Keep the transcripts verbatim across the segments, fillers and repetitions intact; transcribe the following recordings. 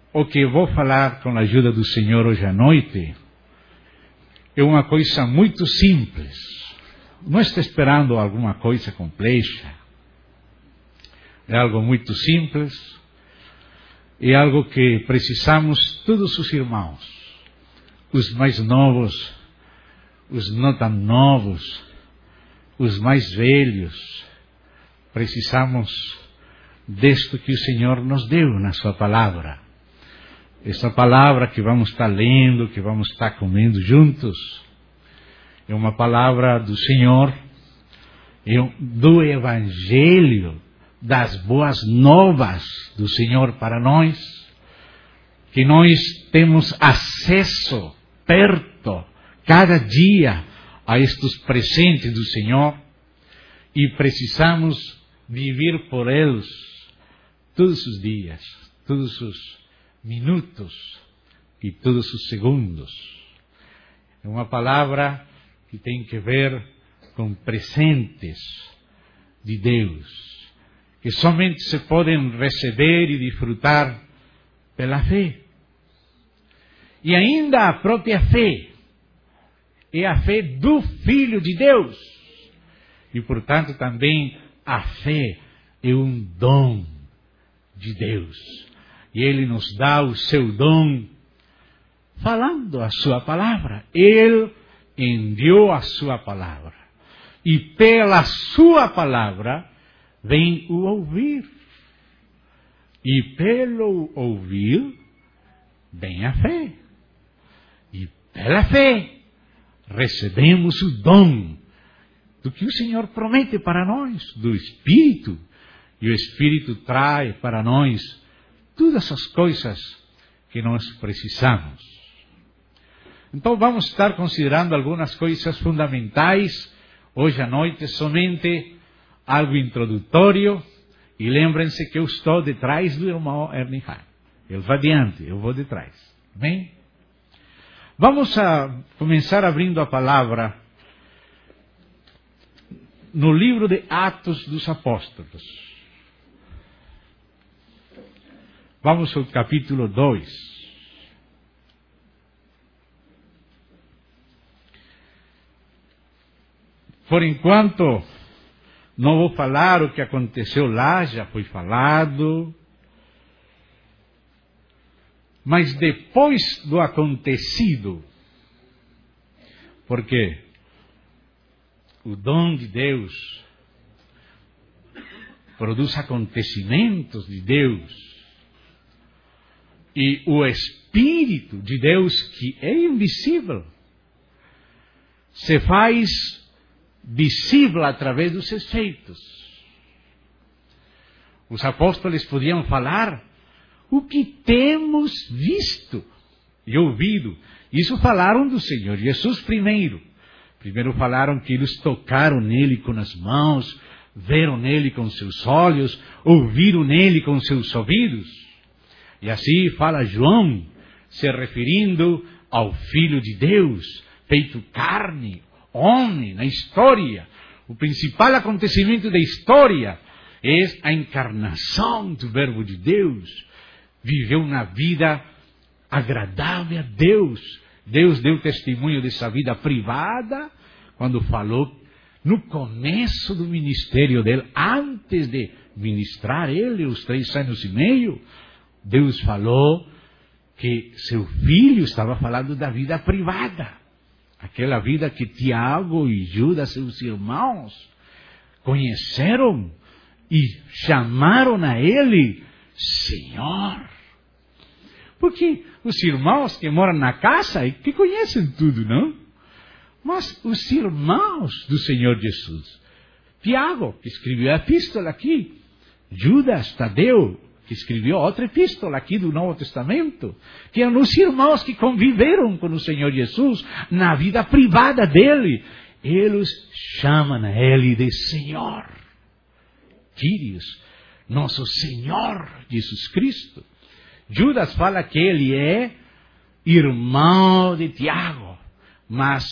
o que eu vou falar com a ajuda do Senhor hoje à noite é uma coisa muito simples. Não está esperando alguma coisa complexa. É algo muito simples. É algo que precisamos todos os irmãos, os mais novos, os não tão novos, os mais velhos. Precisamos disto que o Senhor nos deu na sua palavra. Essa palavra que vamos estar lendo, que vamos estar comendo juntos, é uma palavra do Senhor, é do Evangelho, das boas novas do Senhor para nós, que nós temos acesso perto, cada dia, a estes presentes do Senhor, e precisamos viver por eles todos os dias, todos os minutos e todos os segundos. É uma palavra que tem que ver com presentes de Deus, que somente se podem receber e desfrutar pela fé. E ainda a própria fé é a fé do Filho de Deus. E, portanto, também a fé é um dom de Deus. E Ele nos dá o seu dom falando a sua palavra. Ele enviou a sua palavra. E pela sua palavra vem o ouvir. E pelo ouvir vem a fé. E pela fé recebemos o dom do que o Senhor promete para nós, do Espírito. E o Espírito traz para nós todas as coisas que nós precisamos. Então vamos estar considerando algumas coisas fundamentais hoje à noite, somente algo introdutório. E lembrem-se que eu estou detrás do irmão Ernie Hahn. Ele vai adiante, eu vou detrás. Bem? Vamos a começar abrindo a palavra no livro de Atos dos Apóstolos. Vamos ao capítulo dois. Por enquanto, não vou falar o que aconteceu lá, já foi falado. Mas depois do acontecido, porque o dom de Deus produz acontecimentos de Deus, e o Espírito de Deus, que é invisível, se faz visível através dos efeitos. Os apóstolos podiam falar o que temos visto e ouvido. Isso falaram do Senhor Jesus primeiro. Primeiro falaram que eles tocaram nele com as mãos, viram nele com seus olhos, ouviram nele com seus ouvidos. E assim fala João, se referindo ao Filho de Deus, feito carne, homem, na história. O principal acontecimento da história é a encarnação do Verbo de Deus. Viveu uma vida agradável a Deus. Deus deu testemunho dessa vida privada quando falou no começo do ministério dele, antes de ministrar ele os três anos e meio. Deus falou que seu filho estava falando da vida privada. Aquela vida que Tiago e Judas, seus irmãos, conheceram e chamaram a ele Senhor. Porque os irmãos que moram na casa, que conhecem tudo, não? Mas os irmãos do Senhor Jesus, Tiago, que escreveu a epístola aqui, Judas, Tadeu, que escreveu outra epístola aqui do Novo Testamento, que eram os irmãos que conviveram com o Senhor Jesus na vida privada dele. Eles chamam a ele de Senhor. Queridos, nosso Senhor Jesus Cristo. Judas fala que ele é irmão de Tiago, mas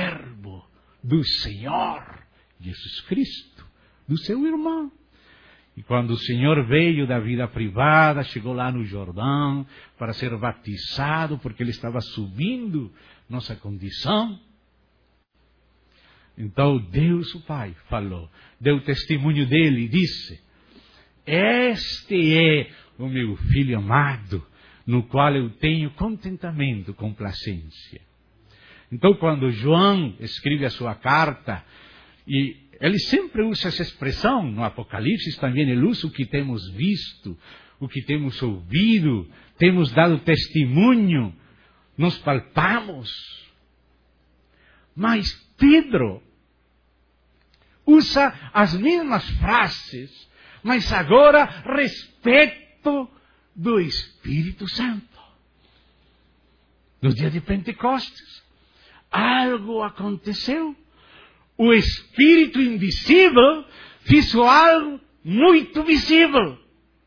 servo do Senhor Jesus Cristo, do seu irmão. E quando o Senhor veio da vida privada, chegou lá no Jordão para ser batizado, porque Ele estava subindo nossa condição. Então Deus, o Pai, falou, deu testemunho dele e disse: este é o meu Filho amado, no qual eu tenho contentamento, complacência. Então, quando João escreve a sua carta, e ele sempre usa essa expressão, no Apocalipse também ele usa o que temos visto, o que temos ouvido, temos dado testemunho, nos palpamos. Mas Pedro usa as mesmas frases, mas agora respeito do Espírito Santo. No dia de Pentecostes, algo aconteceu. O Espírito invisível fez algo muito visível.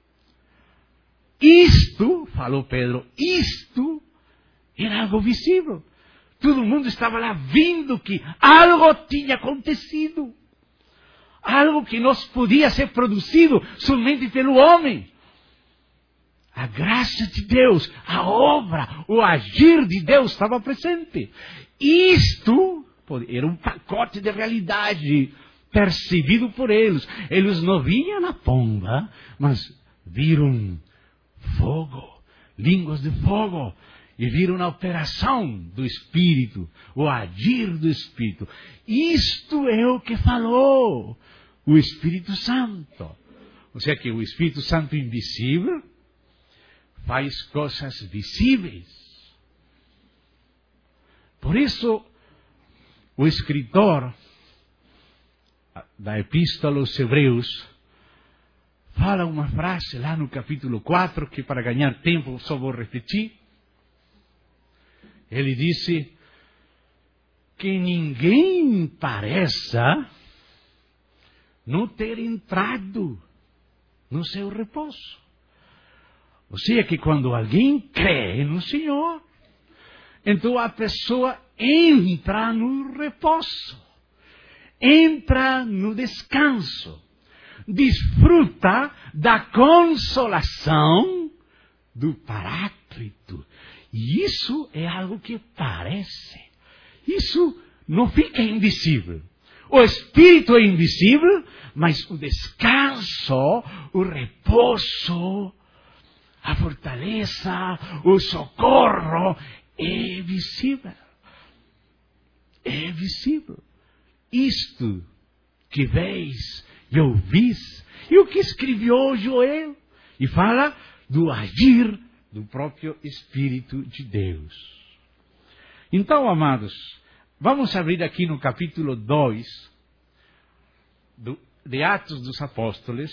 Isto, falou Pedro, isto era algo visível. Todo mundo estava lá vendo que algo tinha acontecido. Algo que não podia ser produzido somente pelo homem. A graça de Deus, a obra, o agir de Deus estava presente. Isto era um pacote de realidade percebido por eles. Eles não viam a pomba, mas viram fogo, línguas de fogo. E viram a operação do Espírito, o agir do Espírito. Isto é o que falou o Espírito Santo. Ou seja, que o Espírito Santo invisível faz coisas visíveis. Por isso, o escritor da Epístola aos Hebreus fala uma frase lá no capítulo quatro, que para ganhar tempo só vou repetir. Ele disse que ninguém pareça não ter entrado no seu repouso. Ou seja, que quando alguém crê no Senhor, então a pessoa entra no repouso, entra no descanso, desfruta da consolação do Paráclito. E isso é algo que parece. Isso não fica invisível. O Espírito é invisível, mas o descanso, o repouso, a fortaleza, o socorro é visível. É visível. Isto que veis e ouvis, e o que escreveu Joel, e fala do agir do próprio Espírito de Deus. Então, amados, vamos abrir aqui no capítulo dois do, de Atos dos Apóstolos,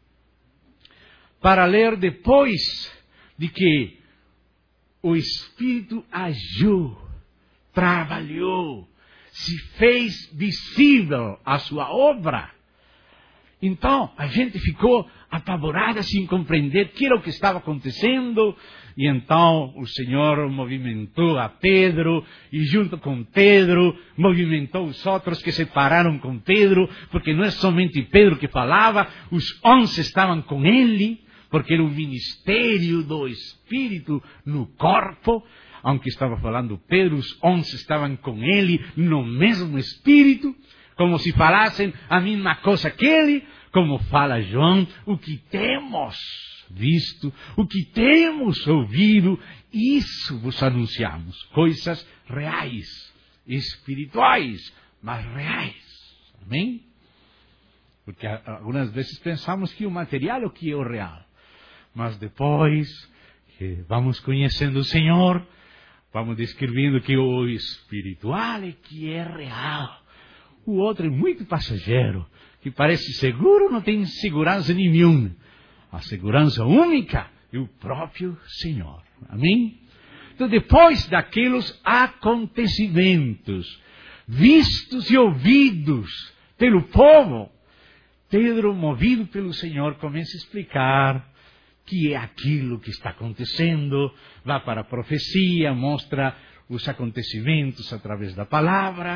para ler depois de que o Espírito agiu, trabalhou, se fez visível a sua obra. Então, a gente ficou apavorada sem compreender o que era o que estava acontecendo. E então o Senhor movimentou a Pedro, e junto com Pedro, movimentou os outros que se pararam com Pedro, porque não é somente Pedro que falava, os onze estavam com ele, porque era o ministério do Espírito no corpo. Aunque estava falando Pedro, os onze estavam com ele no mesmo Espírito, como se falassem a mesma coisa que ele, como fala João, o que temos visto, o que temos ouvido, isso vos anunciamos. Coisas reais, espirituais, mas reais. Amém? Porque algumas vezes pensamos que o material é o que é o real. Mas depois que vamos conhecendo o Senhor, vamos descrevendo que o espiritual é que é real. O outro é muito passageiro, que parece seguro, não tem segurança nenhuma. A segurança única é o próprio Senhor. Amém? Então, depois daqueles acontecimentos, vistos e ouvidos pelo povo, Pedro, movido pelo Senhor, começa a explicar que é aquilo que está acontecendo, vai para a profecia, mostra os acontecimentos através da palavra,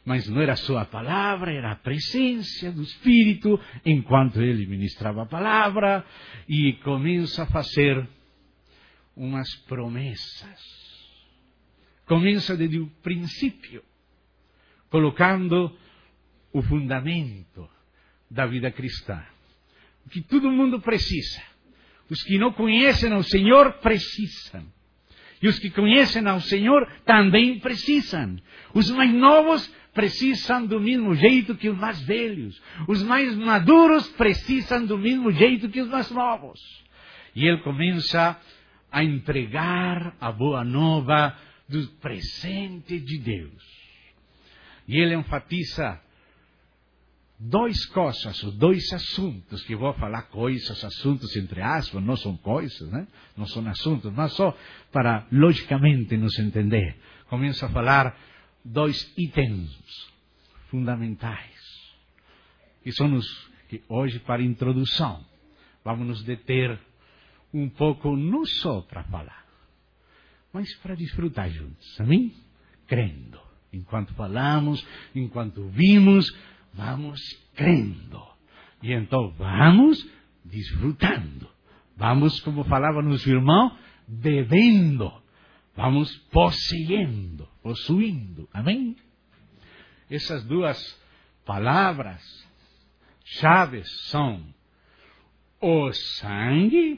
Mas não era só a palavra, era a presença do Espírito, enquanto ele ministrava a palavra, e começa a fazer umas promessas. Começa desde o princípio, colocando o fundamento da vida cristã. O que todo mundo precisa. Os que não conhecem ao Senhor precisam. E os que conhecem ao Senhor também precisam. Os mais novos precisam do mesmo jeito que os mais velhos. Os mais maduros precisam do mesmo jeito que os mais novos. E ele começa a entregar a boa nova do presente de Deus. E ele enfatiza duas coisas, ou dois assuntos, que vou falar coisas, assuntos entre aspas, não são coisas, né? Não são assuntos, mas só para logicamente nos entender. Começa a falar dois itens fundamentais, que são os que hoje, para introdução, vamos nos deter um pouco, não só para falar, mas para desfrutar juntos, amém? Crendo. Enquanto falamos, enquanto vimos, vamos crendo. E então vamos desfrutando. Vamos, como falava nosso irmão, bebendo. Vamos possuindo, possuindo. Amém? Essas duas palavras chaves são o sangue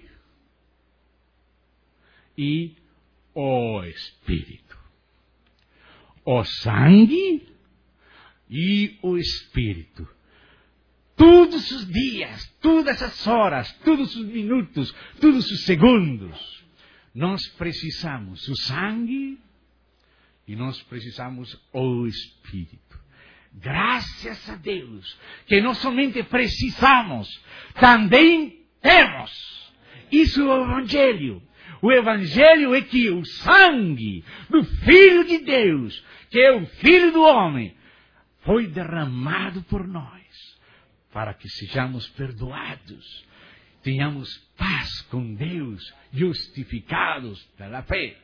e o Espírito. O sangue e o Espírito. Todos os dias, todas as horas, todos os minutos, todos os segundos, nós precisamos o sangue e nós precisamos o Espírito. Graças a Deus, que não somente precisamos, também temos. Isso é o Evangelho. O Evangelho é que o sangue do Filho de Deus, que é o Filho do homem, foi derramado por nós, para que sejamos perdoados, tenhamos paz com Deus, justificados pela fé.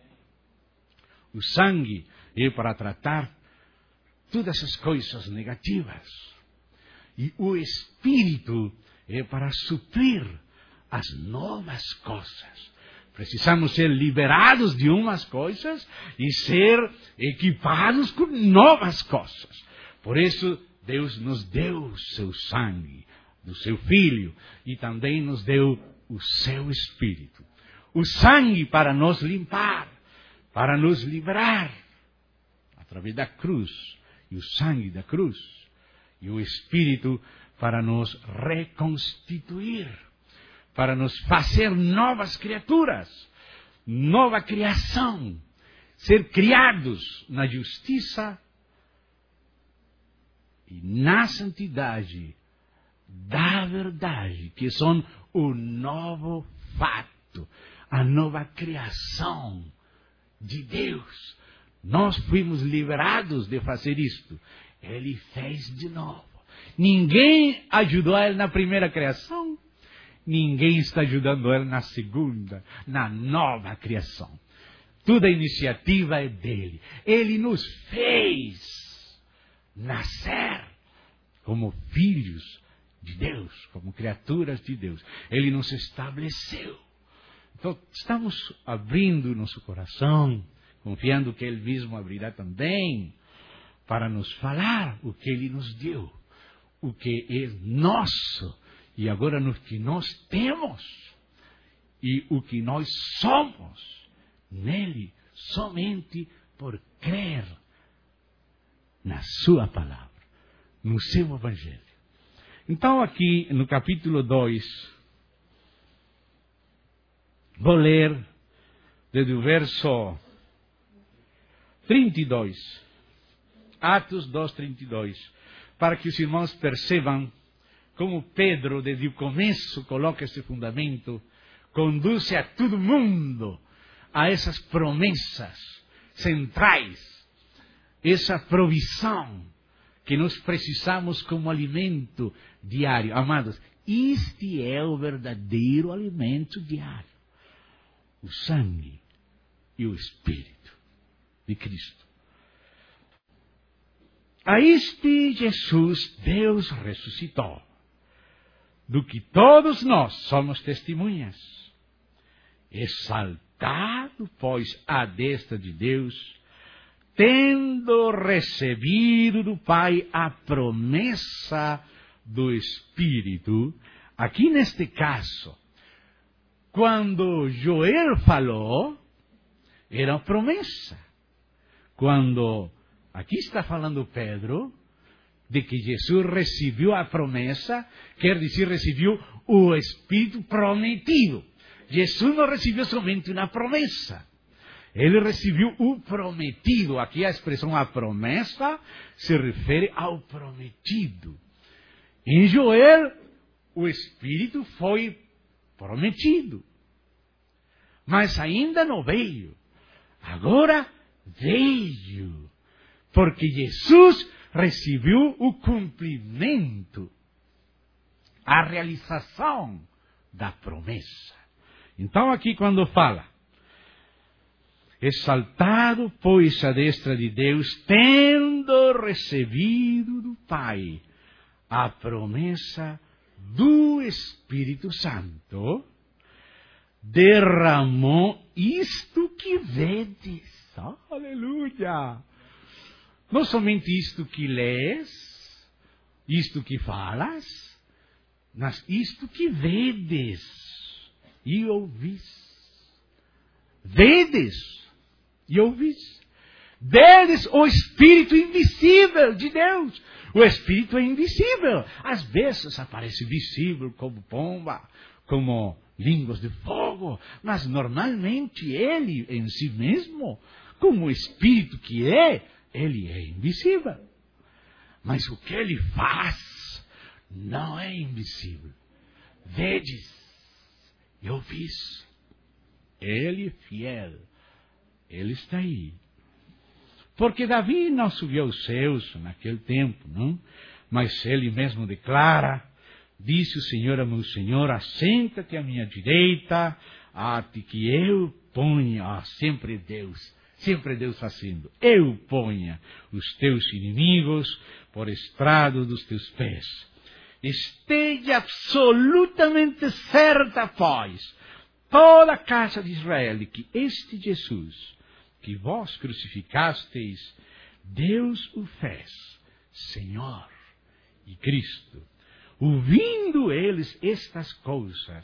O sangue é para tratar todas as coisas negativas. E o Espírito é para suprir as novas coisas. Precisamos ser liberados de umas coisas e ser equipados com novas coisas. Por isso, Deus nos deu o seu sangue, do seu Filho, e também nos deu o seu Espírito. O sangue para nos limpar, para nos livrar, através da cruz, e o sangue da cruz, e o Espírito para nos reconstituir, para nos fazer novas criaturas, nova criação, ser criados na justiça e na santidade da verdade, que são o novo fato, a nova criação de Deus. Nós fomos liberados de fazer isto. Ele fez de novo. Ninguém ajudou ele na primeira criação. Ninguém está ajudando ele na segunda, na nova criação. Toda a iniciativa é dele. Ele nos fez nascer como filhos de Deus, como criaturas de Deus. Ele nos estabeleceu. Então, estamos abrindo nosso coração, confiando que Ele mesmo abrirá também, para nos falar o que Ele nos deu, o que é nosso, e agora no que nós temos, e o que nós somos, nele, somente por crer na Sua palavra, no seu Evangelho. Então, aqui no capítulo dois, vou ler desde o verso trinta e dois, Atos dois, trinta e dois, para que os irmãos percebam como Pedro, desde o começo, coloca esse fundamento, conduz a todo mundo a essas promessas centrais, essa provisão que nós precisamos como alimento diário. Amados, este é o verdadeiro alimento diário. O sangue e o Espírito de Cristo. a este Jesus Deus ressuscitou, do que todos nós somos testemunhas. Exaltado, pois, à destra de Deus, tendo recebido do Pai a promessa do Espírito. Aqui neste caso, quando Joel falou, era uma promessa. Quando aqui está falando Pedro, de que Jesus recebeu a promessa, quer dizer, recebeu o Espírito prometido. Jesus não recebeu somente uma promessa. Ele recebeu o prometido. Aqui a expressão a promessa se refere ao prometido. Em Joel, o Espírito foi prometido. Mas ainda não veio. Agora veio. Porque Jesus recebeu o cumprimento, a realização da promessa. Então aqui quando fala, exaltado, pois, à destra de Deus, tendo recebido do Pai a promessa do Espírito Santo, derramou isto que vedes. Oh, aleluia! Não somente isto que lês, isto que falas, mas isto que vedes e ouvis. Vedes e ouvis. Vedes o Espírito invisível de Deus. O Espírito é invisível. Às vezes aparece visível como pomba, como línguas de fogo, mas normalmente ele em si mesmo, como o Espírito que é, ele é invisível. Mas o que ele faz não é invisível. Vedes e ouvis. Ele é fiel. Ele está aí. Porque Davi não subiu aos céus naquele tempo, não? Mas ele mesmo declara, disse o Senhor a meu Senhor, assenta-te à minha direita, até que eu ponha, ah, sempre Deus, sempre Deus fazendo, eu ponha os teus inimigos por estrado dos teus pés. Esteja absolutamente certa, pois, toda a casa de Israel, que este Jesus, que vós crucificasteis, Deus o fez Senhor e Cristo. Ouvindo eles estas coisas,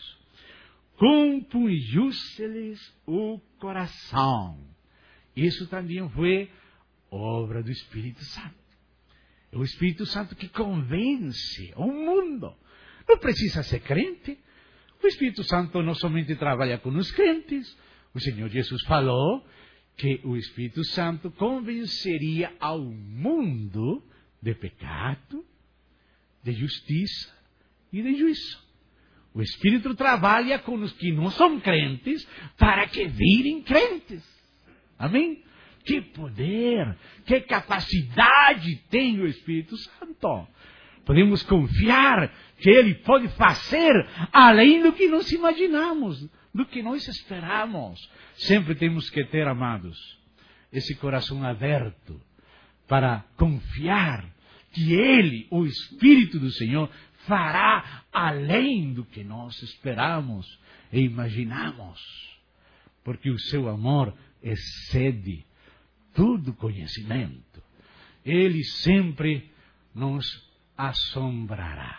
compungiu-se-lhes o coração. Isso também foi obra do Espírito Santo. É o Espírito Santo que convence o mundo. Não precisa ser crente. O Espírito Santo não somente trabalha com os crentes. O Senhor Jesus falou que o Espírito Santo convenceria ao mundo de pecado, de justiça e de juízo. O Espírito trabalha com os que não são crentes para que virem crentes. Amém? Que poder, que capacidade tem o Espírito Santo. Podemos confiar que Ele pode fazer além do que nós imaginamos, do que nós esperamos. Sempre temos que ter, amados, esse coração aberto para confiar que Ele, o Espírito do Senhor, fará além do que nós esperamos e imaginamos. Porque o seu amor excede todo conhecimento. Ele sempre nos assombrará.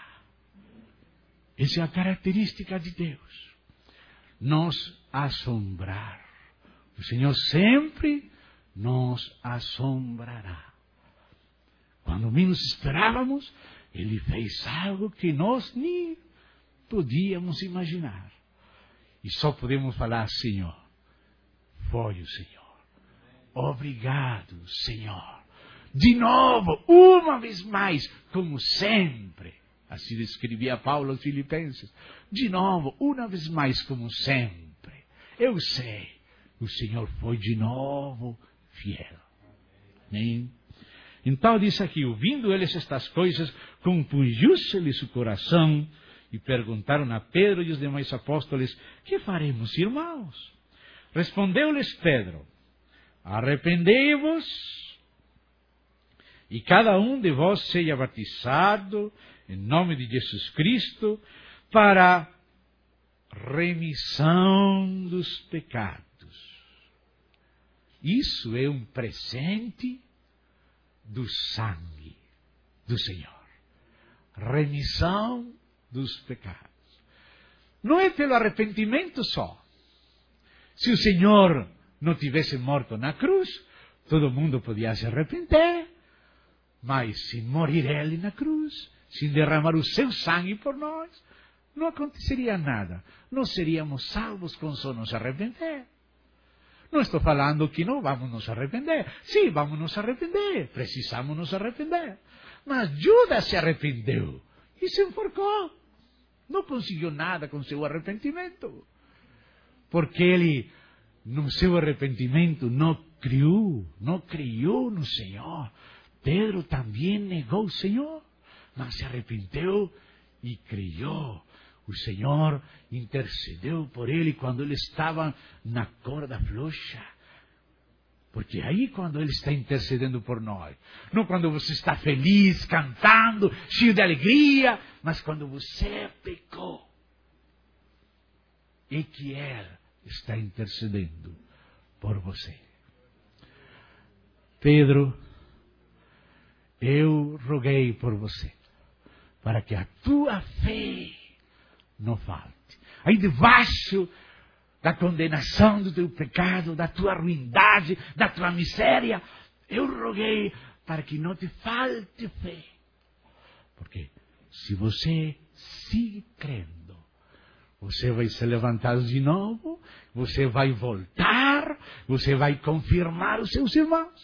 Essa é a característica de Deus. Nos assombrar. O Senhor sempre nos assombrará. Quando menos esperávamos, Ele fez algo que nós nem podíamos imaginar. E só podemos falar, Senhor, foi o Senhor. Obrigado, Senhor. De novo, uma vez mais, como sempre. Assim escrevia Paulo aos Filipenses. De novo, uma vez mais, como sempre. Eu sei, o Senhor foi de novo fiel. Amém? Então diz aqui, ouvindo eles estas coisas, compungiu-se-lhes o coração e perguntaram a Pedro e os demais apóstolos, que faremos, irmãos? Respondeu-lhes Pedro, arrependei-vos e cada um de vós seja batizado em nome de Jesus Cristo para remissão dos pecados. Isso é um presente do sangue do Senhor. Remissão dos pecados. Não é pelo arrependimento só. Se o Senhor não tivesse morto na cruz, todo mundo podia se arrepender. Mas sem morir Ele na cruz, sem derramar o seu sangue por nós, não aconteceria nada. Não seríamos salvos com só nos arrepender. Não estou falando que não vamos nos arrepender. Sim, vamos nos arrepender. Precisamos nos arrepender. Mas Judas se arrependeu e se enforcou. Não conseguiu nada com seu arrependimento. Porque ele, no seu arrependimento, não criou, não criou no Senhor. Pedro também negou o Senhor, mas se arrependeu e criou. O Senhor intercedeu por ele quando ele estava na corda floxa. Porque aí quando Ele está intercedendo por nós, não quando você está feliz, cantando, cheio de alegria, mas quando você pecou, e que Ele está intercedendo por você. Pedro, eu roguei por você, para que a tua fé não falte. Aí debaixo da condenação do teu pecado, da tua ruindade, da tua miséria, eu roguei para que não te falte fé. Porque se você sigue crendo, você vai ser levantado de novo, você vai voltar, você vai confirmar os seus irmãos.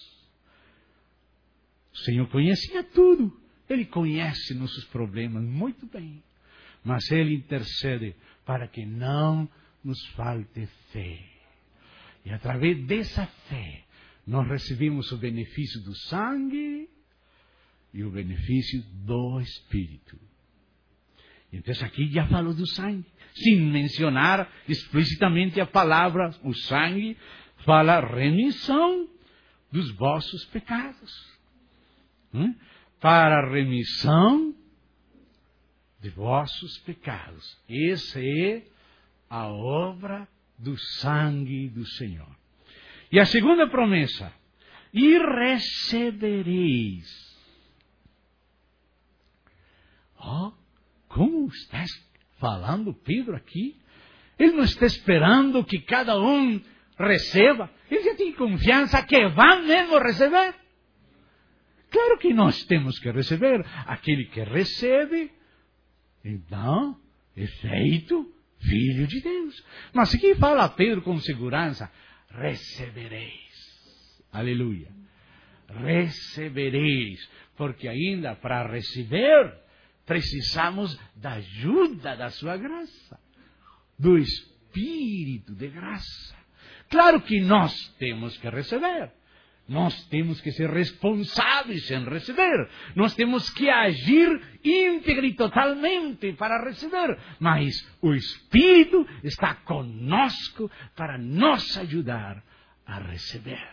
O Senhor conhecia tudo, Ele conhece nossos problemas muito bem, mas Ele intercede para que não nos falte fé. E através dessa fé, nós recebemos o benefício do sangue e o benefício do Espírito. Então aqui já falou do sangue, sem mencionar explicitamente a palavra, o sangue fala remissão dos vossos pecados. Hum? Para a remissão de vossos pecados. Essa é a obra do sangue do Senhor. E a segunda promessa, e recebereis. Oh, como está falando Pedro aqui? Ele não está esperando que cada um receba. Ele já tem confiança que vão mesmo receber. Claro que nós temos que receber. Aquele que recebe, então, é feito Filho de Deus. Mas aqui fala Pedro com segurança, recebereis. Aleluia. Recebereis. Porque ainda para receber, precisamos da ajuda da sua graça. Do Espírito de graça. Claro que nós temos que receber. Nós temos que ser responsáveis em receber. Nós temos que agir íntegra e totalmente para receber. Mas o Espírito está conosco para nos ajudar a receber.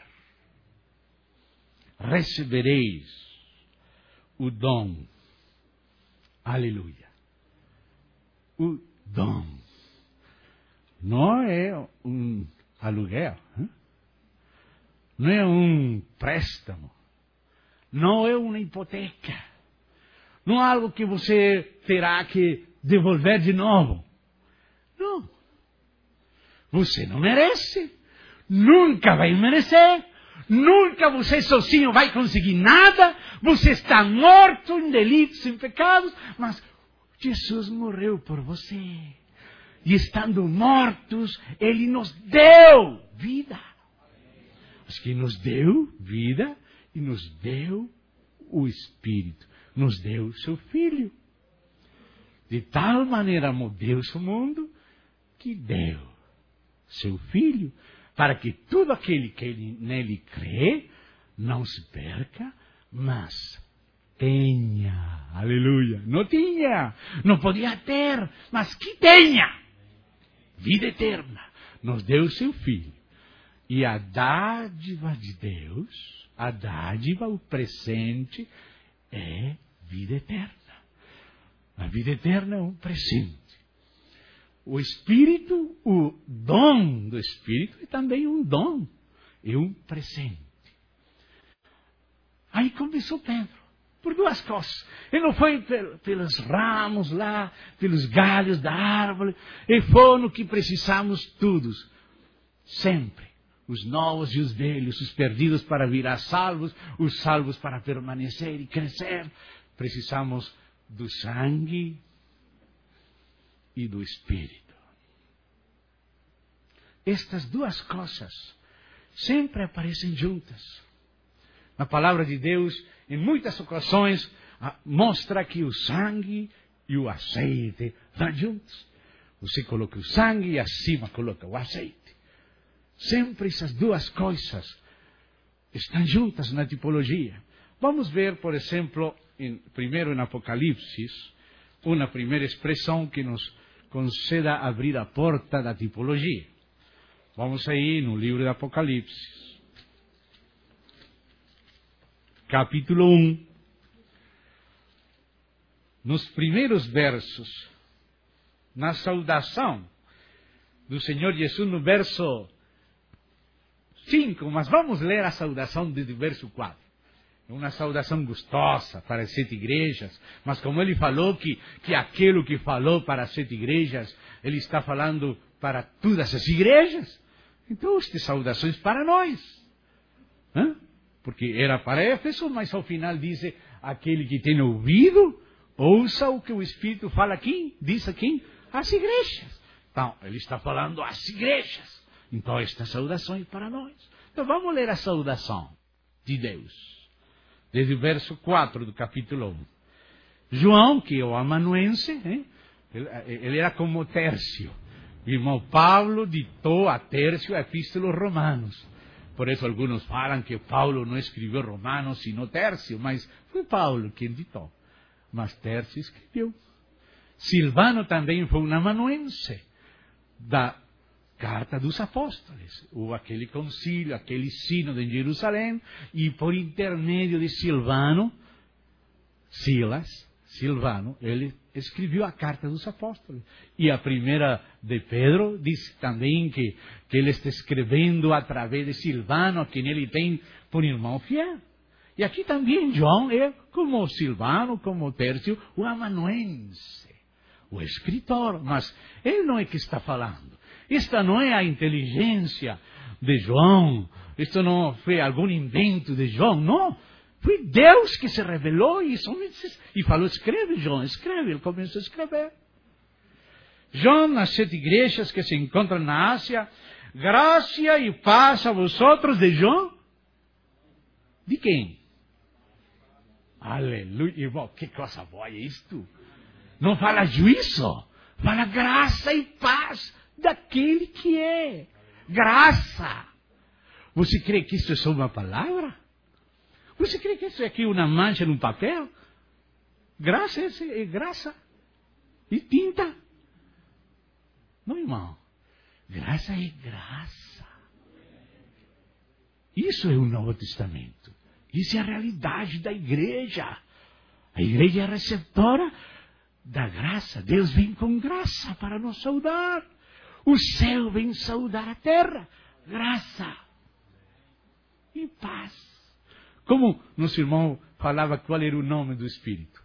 Recebereis o dom. Aleluia. O dom. Não é um aluguel. Hein? Não é um préstamo. Não é uma hipoteca. Não é algo que você terá que devolver de novo. Não. Você não merece. Nunca vai merecer. Nunca você sozinho vai conseguir nada. Você está morto em delitos, em pecados. Mas Jesus morreu por você. E estando mortos, Ele nos deu vida. Mas que nos deu vida e nos deu o Espírito. Nos deu o seu Filho. De tal maneira amou Deus o mundo que deu seu Filho, para que todo aquele que nele crê não se perca, mas tenha. Aleluia. Não tinha, não podia ter, mas que tenha vida eterna. Nos deu seu Filho. E a dádiva de Deus, a dádiva, o presente, é vida eterna. A vida eterna é um presente. O Espírito, o dom do Espírito é também um dom, é um presente. Aí começou Pedro, por duas coisas. Ele não foi pelos ramos lá, pelos galhos da árvore, ele foi no que precisamos todos, sempre. Os novos e os velhos, os perdidos para virar salvos, os salvos para permanecer e crescer. Precisamos do sangue e do Espírito. Estas duas coisas sempre aparecem juntas. Na palavra de Deus, em muitas ocasiões, mostra que o sangue e o azeite vão juntos. Você coloca o sangue e acima coloca o azeite. Sempre essas duas coisas estão juntas na tipologia. Vamos ver, por exemplo, em, primeiro em Apocalipse, uma primeira expressão que nos conceda abrir a porta da tipologia. Vamos aí no livro de Apocalipse. Capítulo um. Nos primeiros versos, na saudação do Senhor Jesus, no verso cinco, mas vamos ler a saudação desde o verso quatro. É uma saudação gostosa para as sete igrejas, mas como ele falou que, que aquilo que falou para as sete igrejas, ele está falando para todas as igrejas. Então, estas saudações para nós. Hã? Porque era para Éfeso, mas ao final diz, aquele que tem ouvido, ouça o que o Espírito fala aqui, diz aqui, às igrejas. Então, ele está falando às igrejas. Então, estas saudações para nós. Então, vamos ler a saudação de Deus. Desde o verso quatro do capítulo um. João, que é o amanuense, hein? ele, ele era como Tércio. O irmão Paulo ditou a Tércio a Epístola aos Romanos. Por isso, alguns falam que Paulo não escreveu Romanos, sino Tércio. Mas foi Paulo quem ditou. Mas Tércio escreveu. Silvano também foi um amanuense da Carta dos Apóstolos, ou aquele concílio, aquele sínodo em Jerusalém, e por intermédio de Silvano, Silas, Silvano, ele escreveu a Carta dos Apóstolos. E a primeira de Pedro diz também que, que ele está escrevendo através de Silvano, a quem ele tem por irmão fiel. E aqui também João é como Silvano, como Tércio, o amanuense, o escritor, mas ele não é que está falando. Esta não é a inteligência de João. Isto não foi algum invento de João. Não. Foi Deus que se revelou e, e falou, escreve, João, escreve. Ele começou a escrever. João, nas sete igrejas que se encontram na Ásia, graça e paz a vosotros, de João. De quem? Aleluia. Irmão, que coisa boa é isto. Não fala juízo. Fala graça e paz daquele que é graça. Você crê que isso é só uma palavra? Você crê que isso é aqui uma mancha num papel? Graça é, é graça. E tinta. Não, irmão. Graça é graça. Isso é o Novo Testamento. Isso é a realidade da igreja. A igreja é receptora da graça. Deus vem com graça para nos saudar. O céu vem saudar a terra. Graça e paz. Como nosso irmão falava qual era o nome do Espírito?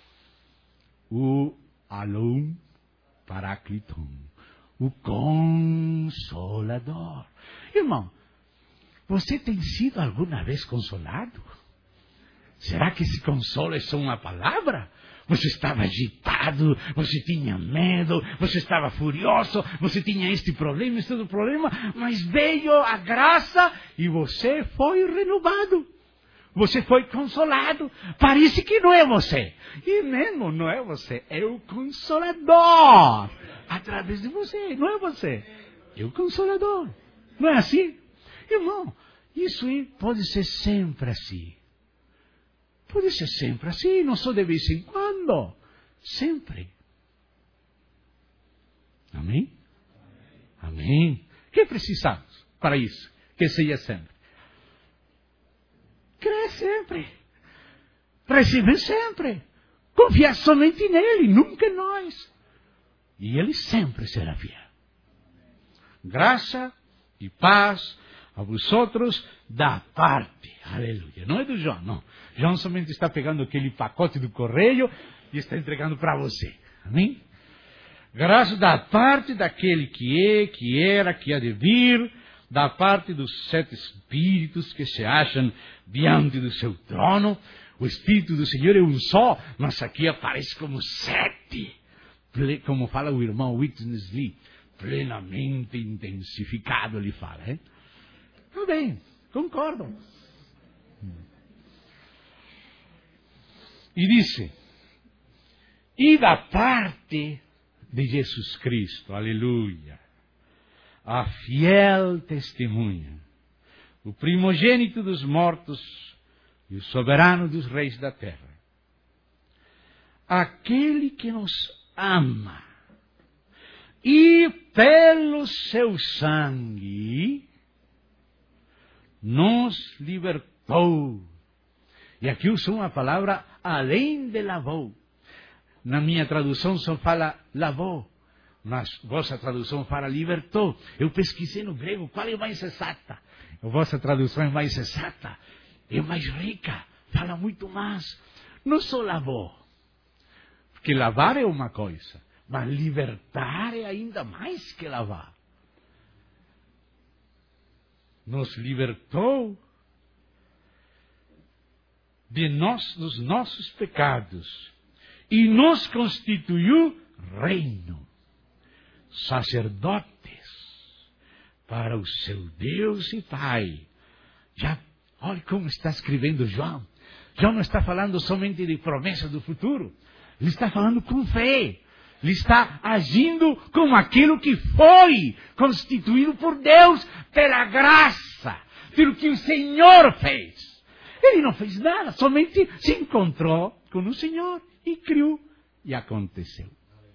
O Alum Paraclitum. O Consolador. Irmão, você tem sido alguma vez consolado? Será que esse consolo é só uma palavra? Você estava agitado, você tinha medo, você estava furioso, você tinha este problema, este outro problema, mas veio a graça e você foi renovado. Você foi consolado. Parece que não é você. E mesmo não é você, é o Consolador. Através de você, não é você. É o Consolador. Não é assim? Irmão, isso pode ser sempre assim. Pode ser sempre assim, não só de vez em quando. Sempre. Amém? Amém. O que precisamos para isso? que seja sempre. Crê sempre. Recebe sempre. Confia somente nele, nunca em nós. E ele sempre será fiel. Graça e paz a vosotros da parte. Aleluia. Não é do João, não. João somente está pegando aquele pacote do correio e está entregando para você. Amém? Graça da parte daquele que é, que era, que há de vir, da parte dos sete espíritos que se acham diante do seu trono. O Espírito do Senhor é um só, mas aqui aparece como sete. Como fala o irmão Witness Lee, plenamente intensificado, ele fala. Hein? Tudo bem, concordo. E disse, e da parte de Jesus Cristo, aleluia, a fiel testemunha, o primogênito dos mortos e o soberano dos reis da terra, aquele que nos ama e pelo seu sangue nos libertou. E aqui uso uma palavra além de lavou. Na minha tradução só fala lavou, mas vossa tradução fala libertou. Eu pesquisei no grego qual é mais exata. A vossa tradução é mais exata, é mais rica, fala muito mais. Não só lavou, porque lavar é uma coisa, mas libertar é ainda mais que lavar. Nos libertou de nós, dos nossos pecados e nos constituiu reino, sacerdotes para o seu Deus e Pai. Já, olha como está escrevendo João. João não está falando somente de promessa do futuro. Ele está falando com fé. Ele está agindo com aquilo que foi constituído por Deus, pela graça, pelo que o Senhor fez. Ele não fez nada, somente se encontrou com o Senhor e criou. E aconteceu.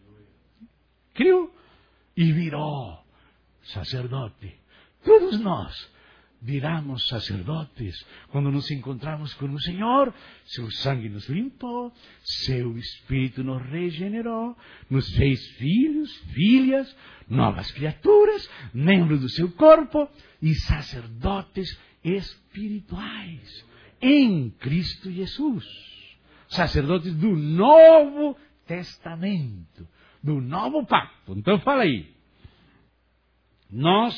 Criou e virou sacerdote. Todos nós viramos sacerdotes quando nos encontramos com o Senhor. Seu sangue nos limpou, seu Espírito nos regenerou, nos fez filhos, filhas, novas criaturas, membros do seu corpo e sacerdotes espirituais em Cristo Jesus. Sacerdotes do Novo Testamento, do Novo Pacto. Então fala aí. Nós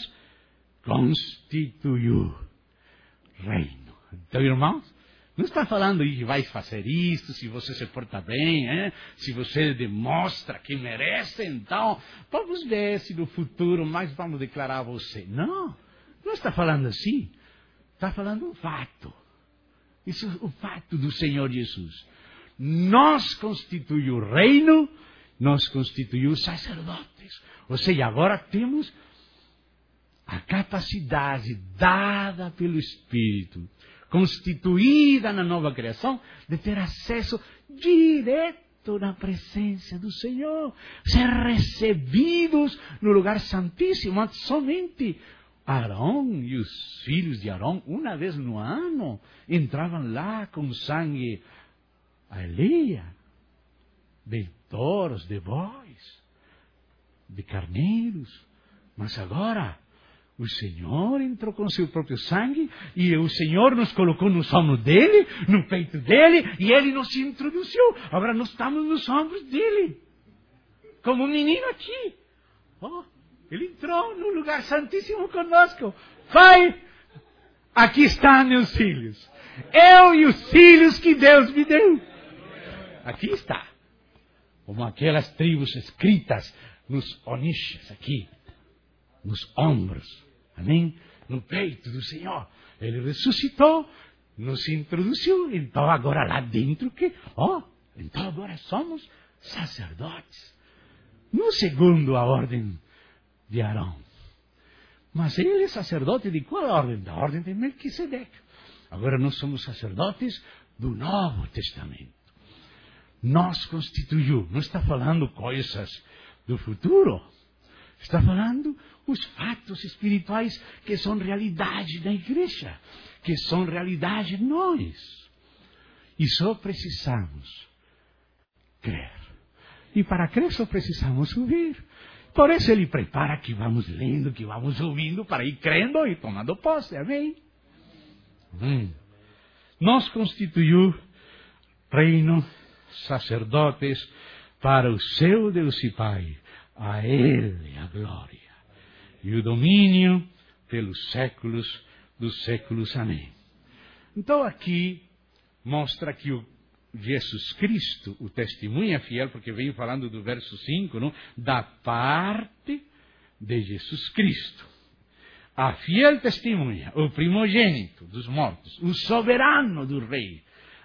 constituiu reino. Então, irmãos, não está falando aí que vai fazer isto, se você se porta bem, hein? Se você demonstra que merece, então vamos ver se no futuro mais vamos declarar a você. Não, não está falando assim. Está falando um fato. Isso é o fato do Senhor Jesus. Nos constituiu reino, nos constituiu sacerdotes. Ou seja, agora temos a capacidade dada pelo Espírito, constituída na nova criação, de ter acesso direto na presença do Senhor, ser recebidos no lugar santíssimo. Mas somente Arão e os filhos de Arão, uma vez no ano, entravam lá com sangue alheia, de touros, de bois, de carneiros. Mas agora o Senhor entrou com seu próprio sangue e o Senhor nos colocou nos ombros dele, no peito dele, e ele nos introduziu. Agora nós estamos nos ombros dele, como um menino aqui. Oh, ele entrou no lugar santíssimo conosco. Pai, aqui estão meus filhos. Eu e os filhos que Deus me deu. Aqui está. Como aquelas tribos escritas nos oniches aqui, nos ombros. Amém? No peito do Senhor. Ele ressuscitou, nos introduziu. Então agora lá dentro que, ó, então agora somos sacerdotes. Não segundo a ordem de Arão. Mas ele é sacerdote de qual ordem? Da ordem de Melquisedeque. Agora nós somos sacerdotes do Novo Testamento. Nos constituiu. Não está falando coisas do futuro. Está falando os fatos espirituais que são realidade da igreja, que são realidade de nós. E só precisamos crer. E para crer só precisamos ouvir. Por isso ele prepara que vamos lendo, que vamos ouvindo, para ir crendo e tomando posse. Amém? Amém. Nos constituiu reino, sacerdotes, para o seu Deus e Pai. A Ele a glória e o domínio pelos séculos dos séculos. Amém. Então aqui mostra que o Jesus Cristo, o testemunha fiel, porque veio falando do verso cinco, não? Da parte de Jesus Cristo. A fiel testemunha, o primogênito dos mortos, o soberano do rei,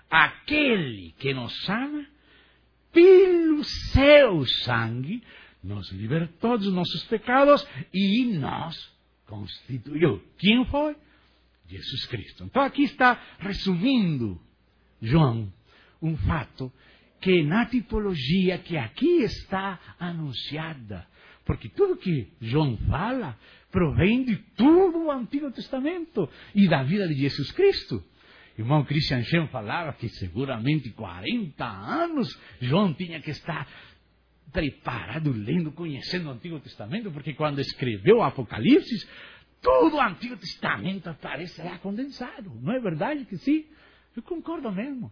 aquele que nos ama, pelo seu sangue, nos libertou dos nossos pecados e nos constituiu. Quem foi? Jesus Cristo. Então aqui está resumindo João um fato que na tipologia que aqui está anunciada, porque tudo que João fala provém de todo o Antigo Testamento e da vida de Jesus Cristo. O irmão Christian Shem falava que seguramente quarenta anos João tinha que estar preparado, lendo, conhecendo o Antigo Testamento, porque quando escreveu o Apocalipse, todo o Antigo Testamento aparece lá condensado. Não é verdade que sim? Eu concordo mesmo.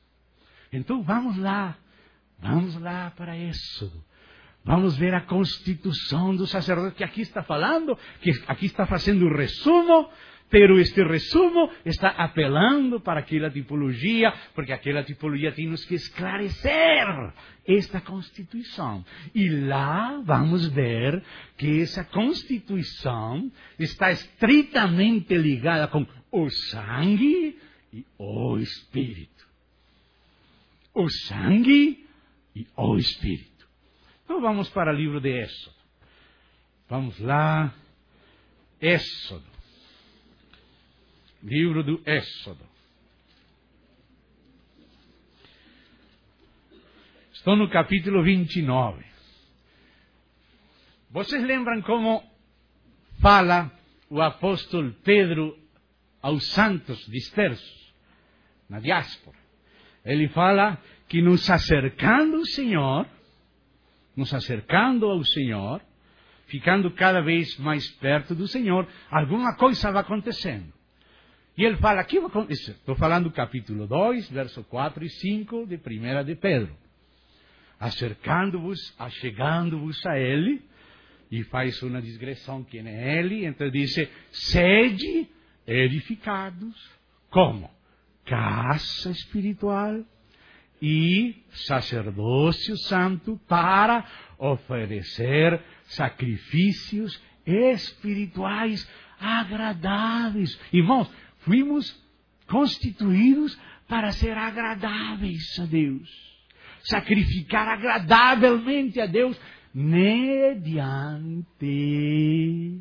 Então vamos lá, vamos lá para Êxodo. Vamos ver a constituição do sacerdote que aqui está falando, que aqui está fazendo o resumo, pero este resumo está apelando para aquela tipologia, porque aquela tipologia tem que esclarecer esta constituição. E lá vamos ver que essa constituição está estritamente ligada com o sangue e o Espírito. O sangue e o Espírito. Então vamos para o livro de Êxodo. Vamos lá. Êxodo. Livro do Êxodo. Estou no capítulo vinte e nove. Vocês lembram como fala o apóstolo Pedro aos santos dispersos na diáspora? Ele fala que nos acercando ao Senhor, nos acercando ao Senhor, ficando cada vez mais perto do Senhor, alguma coisa vai acontecendo. E ele fala, aqui vai acontecer. Estou falando do capítulo dois, verso quatro e cinco de primeira de Pedro. Acercando-vos, achegando-vos a Ele, e faz uma digressão quem é Ele, então diz, sede edificados, como? Casa espiritual e sacerdócio santo para oferecer sacrifícios espirituais agradáveis. Irmãos, fuimos constituídos para ser agradáveis a Deus. Sacrificar agradavelmente a Deus mediante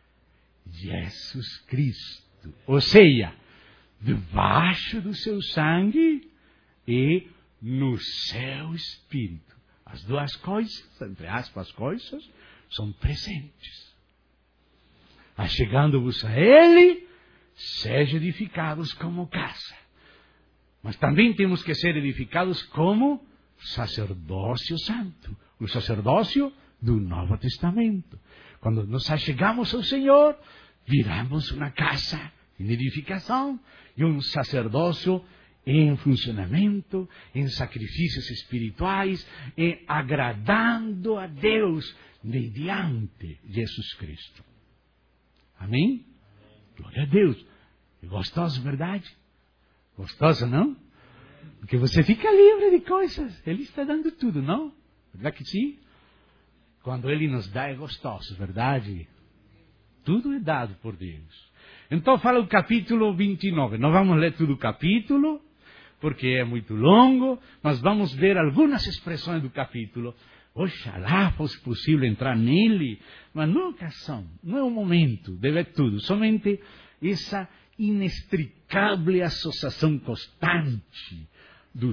Jesus Cristo. Ou seja, debaixo do seu sangue e no seu Espírito. As duas coisas, entre aspas, coisas, são presentes. Achegando-vos a Ele, sejam edificados como casa. Mas também temos que ser edificados como sacerdócio santo. O sacerdócio do Novo Testamento. Quando nos achegamos ao Senhor, viramos uma casa em edificação e um sacerdócio em funcionamento, em sacrifícios espirituais, em agradando a Deus mediante Jesus Cristo. Amém? Glória a Deus. É gostoso, verdade? Gostoso, não? Porque você fica livre de coisas. Ele está dando tudo, não? Verdade que sim? Quando Ele nos dá é gostoso, verdade? Tudo é dado por Deus. Então fala o capítulo vinte e nove. Não vamos ler todo o capítulo, porque é muito longo, mas vamos ver algumas expressões do capítulo. Oxalá fosse possível entrar nele, mas nunca são. Não é o momento de ver tudo. Somente essa inextricável associação constante do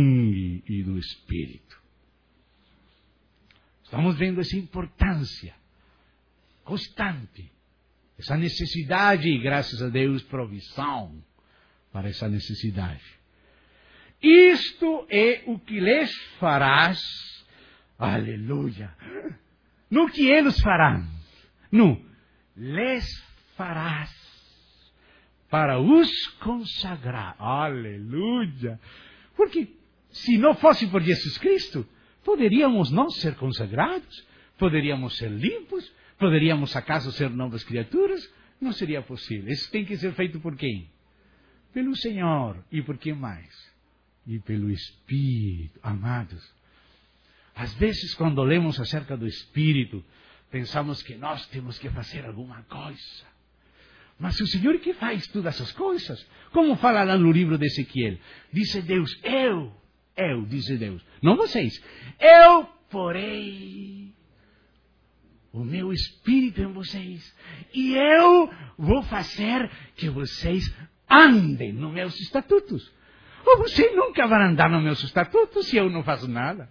sangue e do Espírito. Estamos vendo essa importância constante. Essa necessidade, e graças a Deus, provisão para essa necessidade. Isto é o que lhes farás, aleluia, no que eles farão, no, lhes farás, para os consagrar, aleluia, porque se não fosse por Jesus Cristo, poderíamos não ser consagrados, poderíamos ser limpos, poderíamos acaso ser novas criaturas, não seria possível. Isso tem que ser feito por quem? Pelo Senhor. E por quem mais? E pelo Espírito. Amados, às vezes quando lemos acerca do Espírito, pensamos que nós temos que fazer alguma coisa. Mas o Senhor que faz todas essas coisas, como fala lá no livro de Ezequiel, diz Deus, eu, eu, diz Deus, não vocês, eu porei o meu Espírito em vocês, e eu vou fazer que vocês andem nos meus estatutos. Ou vocês nunca vão andar nos meus estatutos se eu não faço nada.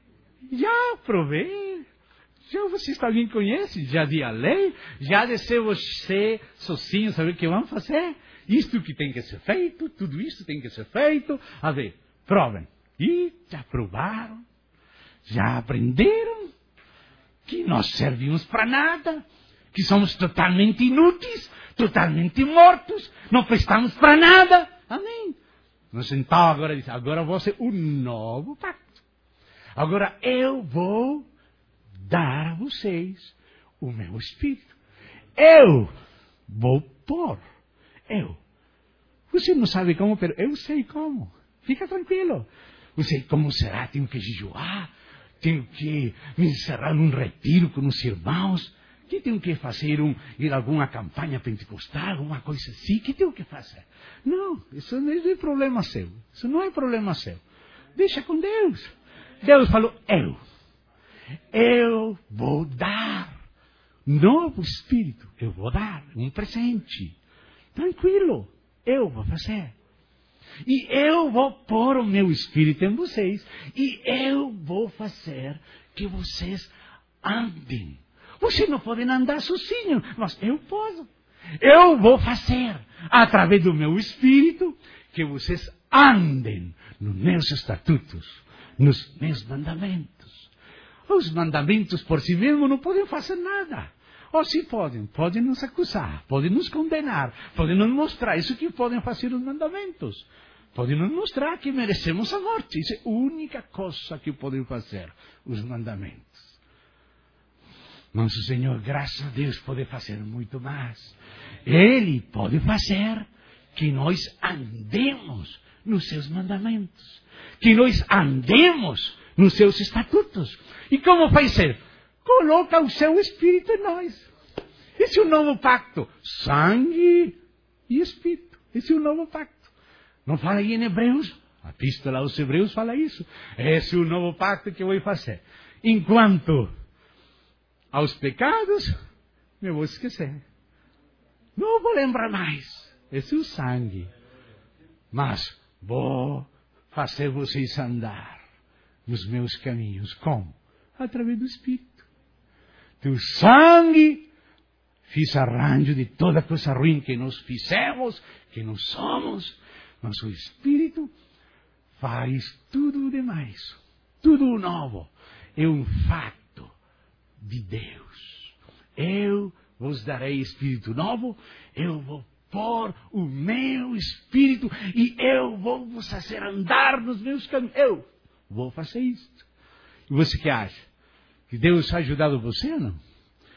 Já provei, já vocês também conhecem, já di a lei, já deixei você sozinho saber o que vão fazer. Isto que tem que ser feito, tudo isso tem que ser feito. A ver, provem. E já provaram, já aprenderam que nós servimos para nada, que somos totalmente inúteis, totalmente mortos, não prestamos para nada. Amém. Nós então agora diz, agora vou ser um novo pacto. Agora eu vou dar a vocês o meu Espírito. Eu vou pôr. Eu. Você não sabe como, mas eu sei como. Fica tranquilo. Eu sei como será, tenho que jejuar, tenho que me encerrar num retiro com os irmãos, que tenho que fazer um, ir a alguma campanha pentecostal, alguma coisa assim, que tenho que fazer? Não, isso não é problema seu. Isso não é problema seu. Deixa com Deus. Deus falou, eu. Eu vou dar novo Espírito. Eu vou dar um presente. Tranquilo. Eu vou fazer. E eu vou pôr o meu Espírito em vocês. E eu vou fazer que vocês andem. Vocês não podem andar sozinhos, mas eu posso. Eu vou fazer, através do meu Espírito, que vocês andem nos meus estatutos, nos meus mandamentos. Os mandamentos por si mesmos não podem fazer nada. Ou se podem, podem nos acusar, podem nos condenar, podem nos mostrar isso que podem fazer os mandamentos. Podem nos mostrar que merecemos a morte. Isso é a única coisa que podem fazer os mandamentos. Mas o Senhor, graças a Deus, pode fazer muito mais. Ele pode fazer que nós andemos nos seus mandamentos. Que nós andemos nos seus estatutos. E como faz ser? Coloca o seu Espírito em nós. Esse é o novo pacto. Sangue e Espírito. Esse é o novo pacto. Não fala aí em Hebreus? A epístola aos Hebreus fala isso. Esse é o novo pacto que eu vou fazer. Enquanto aos pecados, me vou esquecer. Não vou lembrar mais. Esse é o sangue. Mas vou fazer vocês andar nos meus caminhos. Como? Através do Espírito. Do sangue, fiz arranjo de toda coisa ruim que nós fizemos, que nós somos. Mas o Espírito faz tudo demais. Tudo novo. É um fato de Deus. Eu vos darei Espírito novo. Eu vou pôr o meu Espírito e eu vou vos fazer andar nos meus caminhos. Eu vou fazer isso. E você que acha? Que Deus ha ajudado você ou não?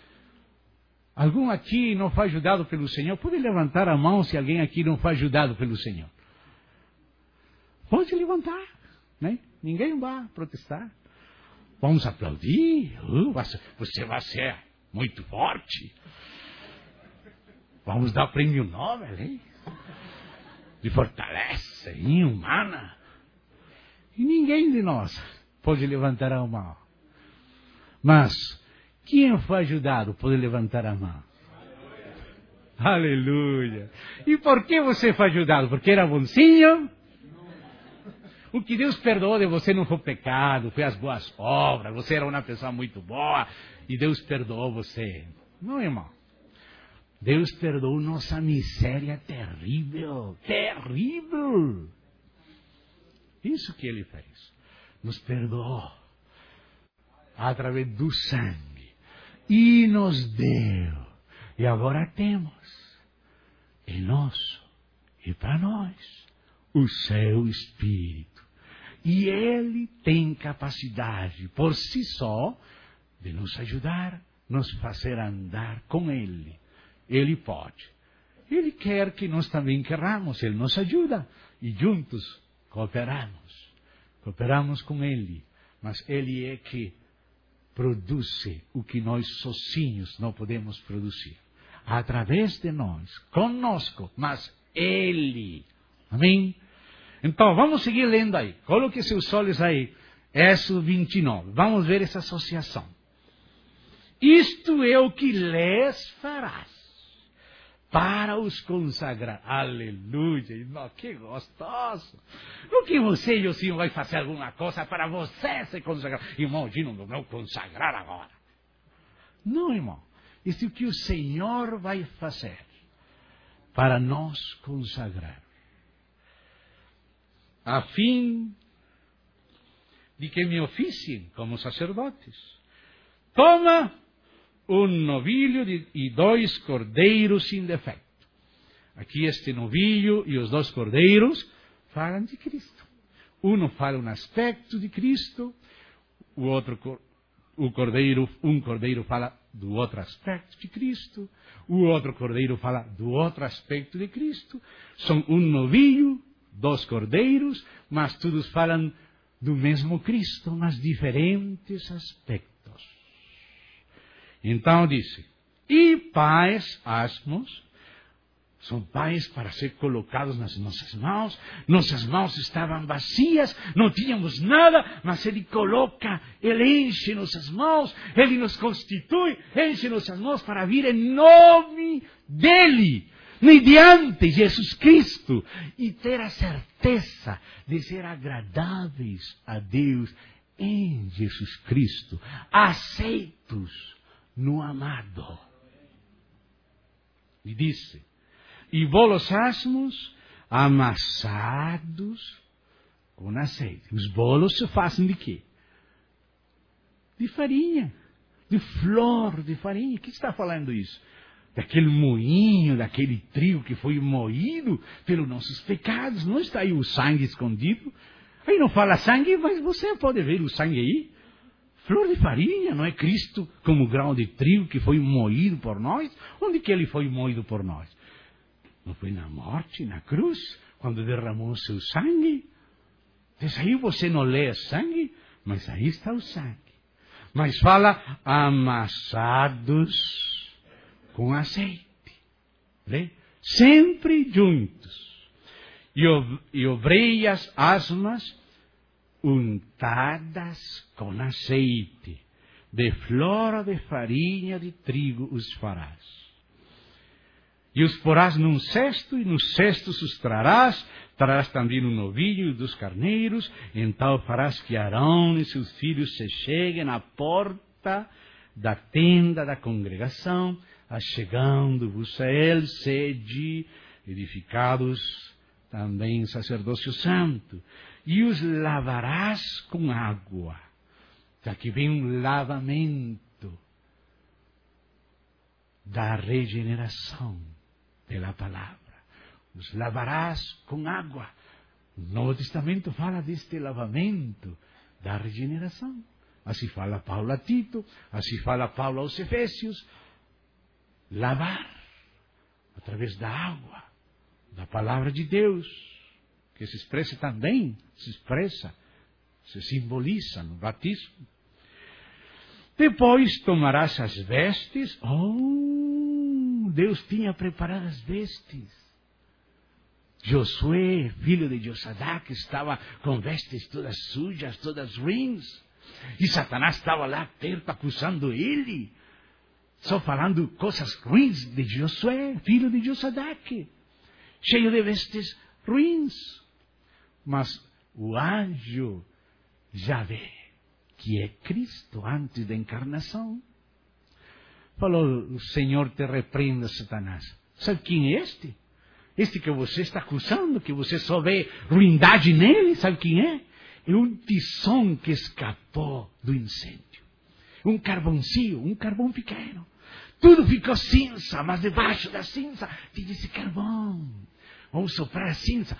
Algum aqui não foi ajudado pelo Senhor? Pode levantar a mão se alguém aqui não foi ajudado pelo Senhor. Pode levantar, né? Ninguém vai protestar. Vamos aplaudir. Uh, você vai ser muito forte. Vamos dar prêmio Nobel, hein? De fortaleza humana. E ninguém de nós pode levantar a mão. Mas quem foi ajudado pode levantar a mão. Aleluia. E por que você foi ajudado? Porque era bonzinho? O que Deus perdoou de você não foi pecado, foi as boas obras. Você era uma pessoa muito boa e Deus perdoou você. Não, irmão. Deus perdoou nossa miséria terrível. Terrível. Isso que Ele fez. Nos perdoou. Através do sangue. E nos deu. E agora temos. Em nosso. E para nós. O seu Espírito. E Ele tem capacidade, por si só, de nos ajudar, nos fazer andar com Ele. Ele pode. Ele quer que nós também queramos. Ele nos ajuda. E juntos cooperamos. Cooperamos com Ele. Mas Ele é que produz o que nós sozinhos não podemos produzir. Através de nós, conosco, mas Ele. Amém? Então, vamos seguir lendo aí. Coloque seus olhos aí. Êxodo vinte e nove. Vamos ver essa associação. Isto é o que lhes farás para os consagrar. Aleluia, irmão, que gostoso. Não que você e o Senhor vai fazer alguma coisa para você se consagrar. Imagina o meu consagrar agora. Não, irmão. Isso é o que o Senhor vai fazer para nos consagrar. A fim de que me oficiem como sacerdotes. Toma um novilho de, e dois cordeiros sem defeito. Aqui este novilho e os dois cordeiros falam de Cristo. Um fala um aspecto de Cristo, o outro o cordeiro, um cordeiro fala do outro aspecto de Cristo, o outro cordeiro fala do outro aspecto de Cristo. São um novilho, dois cordeiros, mas todos falam do mesmo Cristo, mas diferentes aspectos. Então disse, e pães asmos, são pães para ser colocados nas nossas mãos. Nossas mãos estavam vazias, não tínhamos nada, mas Ele coloca, Ele enche nossas mãos, Ele nos constitui, enche nossas mãos para vir em nome dEle, mediante Jesus Cristo, e ter a certeza de ser agradáveis a Deus em Jesus Cristo, aceitos no amado. E disse, e bolos asmos amassados com azeite. Os bolos se fazem de quê? De farinha, de flor de farinha. O que está falando isso? Daquele moinho, daquele trigo que foi moído pelos nossos pecados. Não está aí o sangue escondido. Aí não fala sangue, mas você pode ver o sangue aí. Flor de farinha, não é Cristo como grão de trigo que foi moído por nós? Onde que Ele foi moído por nós? Não foi na morte, na cruz, quando derramou o seu sangue? Então aí você não lê sangue, mas aí está o sangue. Mas fala amassados com azeite. Lê? Sempre juntos. E obreias asmas untadas com azeite, de flor de farinha de trigo os farás. E os porás num cesto, e no cesto os trarás, trarás também um novilho dos carneiros, então farás que Arão e seus filhos se cheguem à porta da tenda da congregação, achegando-vos a ele, sede, edificados também sacerdócio santo, e os lavarás com água. Aqui vem um lavamento da regeneração pela palavra. Os lavarás com água. O Novo Testamento fala deste lavamento da regeneração. Assim fala Paulo a Tito, assim fala Paulo aos Efésios. Lavar através da água, da palavra de Deus, que se expressa também, se expressa, se simboliza no batismo. Depois tomarás as vestes. Oh, Deus tinha preparado as vestes. Josué, filho de Josadac, estava com vestes todas sujas, todas ruins. E Satanás estava lá perto acusando ele. Só falando coisas ruins de Josué, filho de Josadac. Cheio de vestes ruins. Mas o anjo Javé, que é Cristo antes da encarnação, falou, o Senhor te repreenda, Satanás. Sabe quem é este? Este que você está acusando, que você só vê ruindade nele, sabe quem é? É um tição que escapou do incêndio. Um carvãozinho, um carvão pequeno. Tudo ficou cinza, mas debaixo da cinza tinha esse carvão. Vamos soprar a cinza.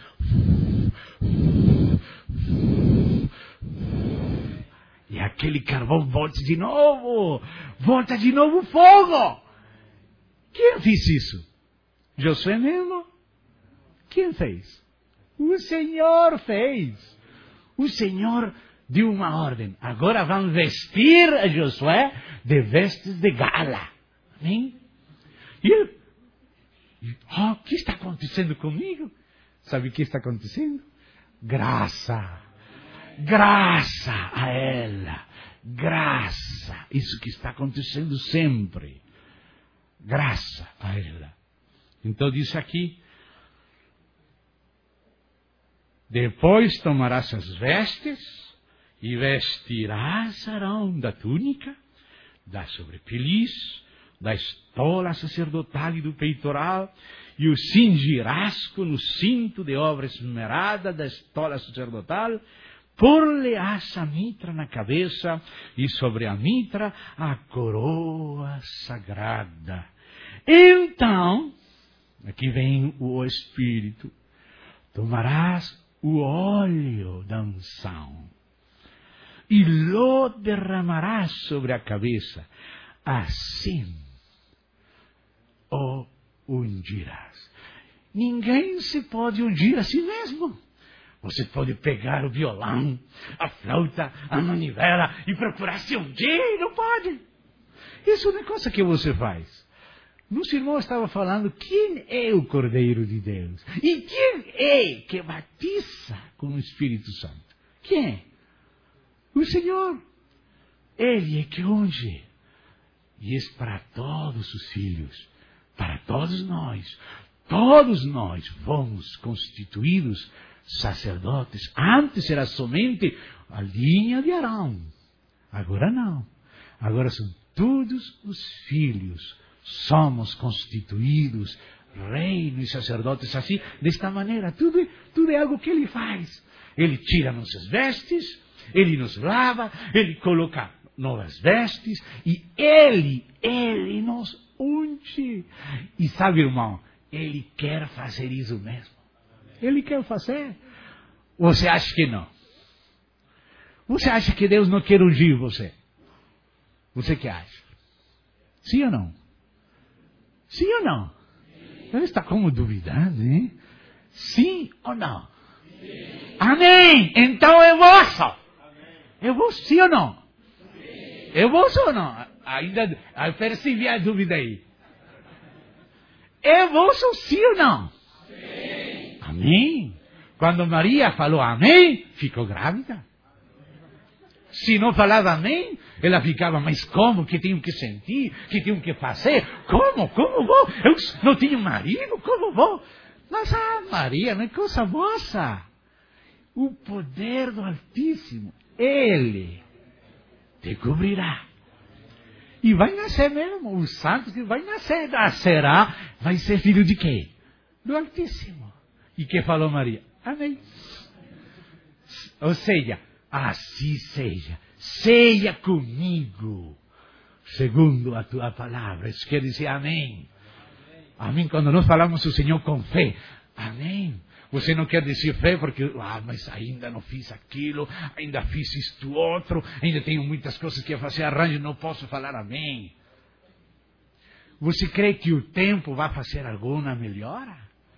E aquele carvão volta de novo. Volta de novo o fogo. Quem fez isso? Josué mesmo? Quem fez? O Senhor fez. O Senhor deu uma ordem. Agora vão vestir a Josué de vestes de gala. Amém? E ele, oh, o que está acontecendo comigo? Sabe o que está acontecendo? Graça. Graça a ela. Graça. Isso que está acontecendo sempre. Graça a ela. Então diz aqui, depois tomarás as vestes e vestirás Arão da túnica, da sobrepeliz, da estola sacerdotal e do peitoral, e o cingirás com o cinto de obra esmerada da estola sacerdotal, pôr-lhe-ás a mitra na cabeça, e sobre a mitra a coroa sagrada. Então, aqui vem o Espírito, tomarás o óleo da unção e lo derramarás sobre a cabeça, assim o ungirás. Ninguém se pode ungir a si mesmo. Você pode pegar o violão, a flauta, a manivela e procurar se ungir, não pode. Isso não é coisa que você faz. Nosso irmão estava falando quem é o Cordeiro de Deus. E quem é que batiza com o Espírito Santo? Quem é? O Senhor. Ele é que unge. E é para todos os filhos, para todos nós. Todos nós fomos constituídos sacerdotes. Antes era somente a linha de Arão. Agora não. Agora são todos os filhos. Somos constituídos reino e sacerdotes assim, desta maneira. Tudo, tudo é algo que Ele faz. Ele tira nossas vestes, Ele nos lava, Ele coloca novas vestes e Ele, Ele nos unge. E sabe, irmão, Ele quer fazer isso mesmo. Ele quer fazer. Você acha que não? Você acha que Deus não quer ungir você? Você que acha? Sim ou não? Sim ou não? Ele está como duvidando, hein? Sim ou não? Sim. Amém! Então é vosso! É vosso, sim ou não? Sim. É vosso ou não? Ainda percebi a dúvida aí. É vosso, sim ou não? Sim. Amém! Quando Maria falou amém, ficou grávida. Se não falava amém, ela ficava, mas como que tenho que sentir, que tenho que fazer? Como? Como vou? Eu não tenho marido, como vou? Mas, ah, Maria, não é coisa vossa. O poder do Altíssimo, Ele te cobrirá. E vai nascer mesmo, o santo que vai nascer, nascerá, vai ser filho de quem? Do Altíssimo. E que falou Maria? Amém. Ou seja, assim seja, seja comigo, segundo a tua palavra. Isso quer dizer amém. Amém. Quando nós falamos o Senhor com fé, amém. Você não quer dizer fé porque, ah, mas ainda não fiz aquilo, ainda fiz isto outro, ainda tenho muitas coisas que fazer, arranjo, não posso falar amém. Você crê que o tempo vai fazer alguma melhora?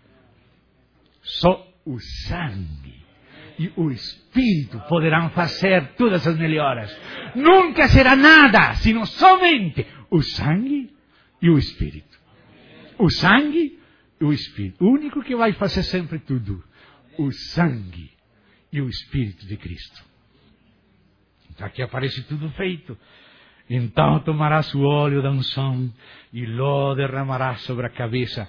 Só o sangue e o Espírito poderão fazer todas as melhoras. Nunca será nada, sino somente o sangue e o Espírito. O sangue e o Espírito. O único que vai fazer sempre tudo. O sangue e o Espírito de Cristo. Então aqui aparece tudo feito. Então tomarás o óleo da unção e lo derramarás sobre a cabeça.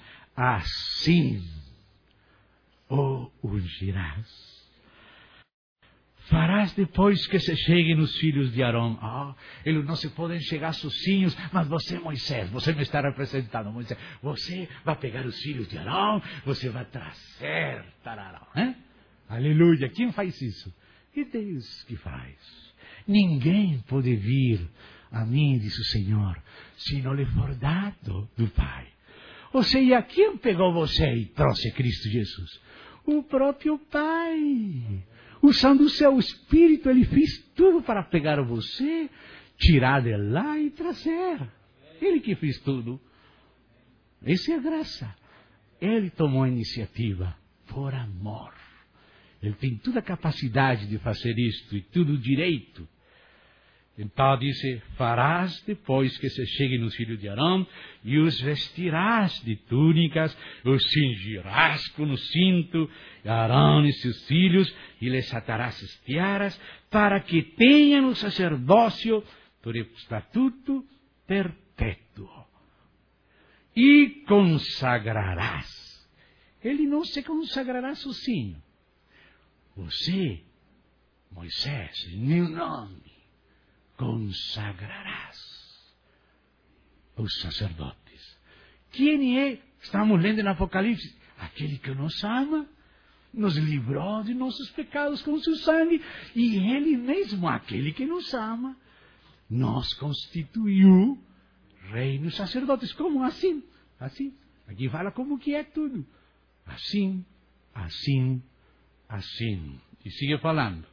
Assim o ungirás. Farás depois que se cheguem os filhos de Arão. Ah, eles não se podem chegar sozinhos, mas você, Moisés, você me está representando, Moisés. Você vai pegar os filhos de Arão, você vai trazer tararão. Hein? Aleluia. Quem faz isso? É Deus que faz. Ninguém pode vir a mim, diz o Senhor, se não lhe for dado do Pai. Ou seja, quem pegou você e trouxe Cristo Jesus? O próprio Pai. Usando o seu Espírito, Ele fez tudo para pegar você, tirar de lá e trazer. Ele que fez tudo. Essa é a graça. Ele tomou a iniciativa por amor. Ele tem toda a capacidade de fazer isto e tudo direito. Então disse, farás depois que se cheguem os filhos de Arão, e os vestirás de túnicas, os cingirás com o cinto, Arão e seus filhos, e lhes atarás as tiaras, para que tenham o sacerdócio por estatuto perpétuo. E consagrarás. Ele não se consagrará sozinho. Você, Moisés, em meu nome, consagrarás os sacerdotes. Quem é? Estamos lendo no Apocalipse. Aquele que nos ama, nos livrou de nossos pecados com seu sangue. E Ele mesmo, aquele que nos ama, nos constituiu reinos sacerdotes. Como assim? Assim. Aqui fala como que é tudo. Assim, assim, assim. E sigue falando.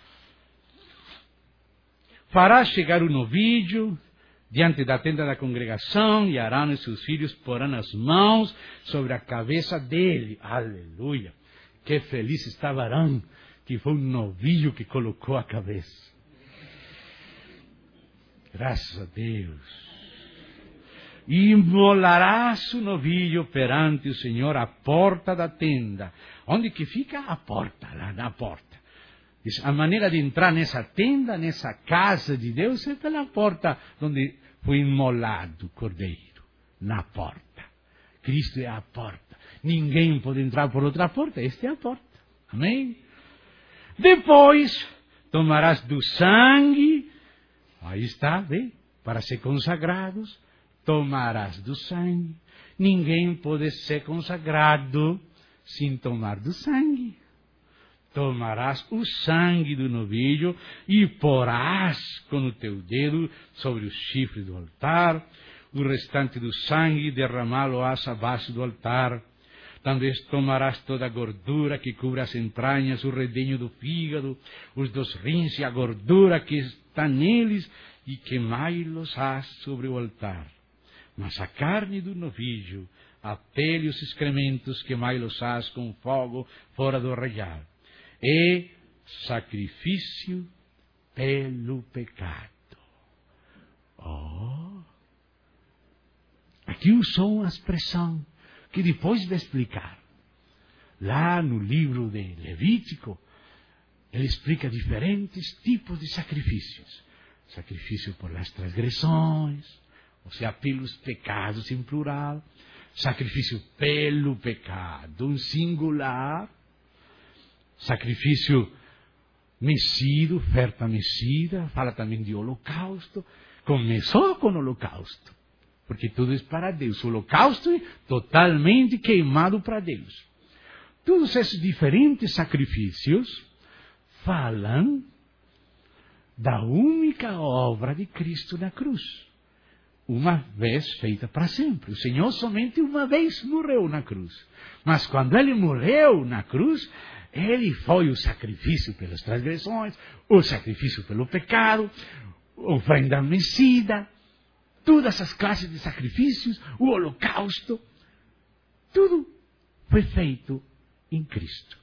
Fará chegar o novilho diante da tenda da congregação, e Arão e seus filhos porão as mãos sobre a cabeça dele. Aleluia! Que feliz estava Arão, que foi um novilho que colocou a cabeça. Graças a Deus. E imolarás o novilho perante o Senhor à porta da tenda. Onde que fica? A porta, lá na porta. A maneira de entrar nessa tenda, nessa casa de Deus, é pela porta onde foi imolado o cordeiro. Na porta. Cristo é a porta. Ninguém pode entrar por outra porta. Esta é a porta. Amém? Depois, tomarás do sangue. Aí está, vê? Para ser consagrados, tomarás do sangue. Ninguém pode ser consagrado sem tomar do sangue. Tomarás o sangue do novilho e porás com o teu dedo sobre o chifre do altar. O restante do sangue derramá-lo-ás abaixo do altar. Também tomarás toda a gordura que cubre as entranhas, o redenho do fígado, os dos rins e a gordura que está neles, e queimai-los-ás sobre o altar. Mas a carne do novilho, a pele e os excrementos, queimai-los-ás com fogo fora do arraial. É sacrifício pelo pecado. Oh! Aqui usou uma expressão que depois vai explicar. Lá no livro de Levítico, ele explica diferentes tipos de sacrifícios. Sacrifício por as transgressões, ou seja, pelos pecados em plural. Sacrifício pelo pecado, em singular. Sacrifício mecido, oferta mecida, fala também de holocausto. Começou com o holocausto, porque tudo é para Deus. O holocausto é totalmente queimado para Deus. Todos esses diferentes sacrifícios falam da única obra de Cristo na cruz. Uma vez feita para sempre. O Senhor somente uma vez morreu na cruz. Mas quando Ele morreu na cruz, Ele foi o sacrifício pelas transgressões, o sacrifício pelo pecado, ofrenda mecida, todas as classes de sacrifícios, o holocausto, tudo foi feito em Cristo.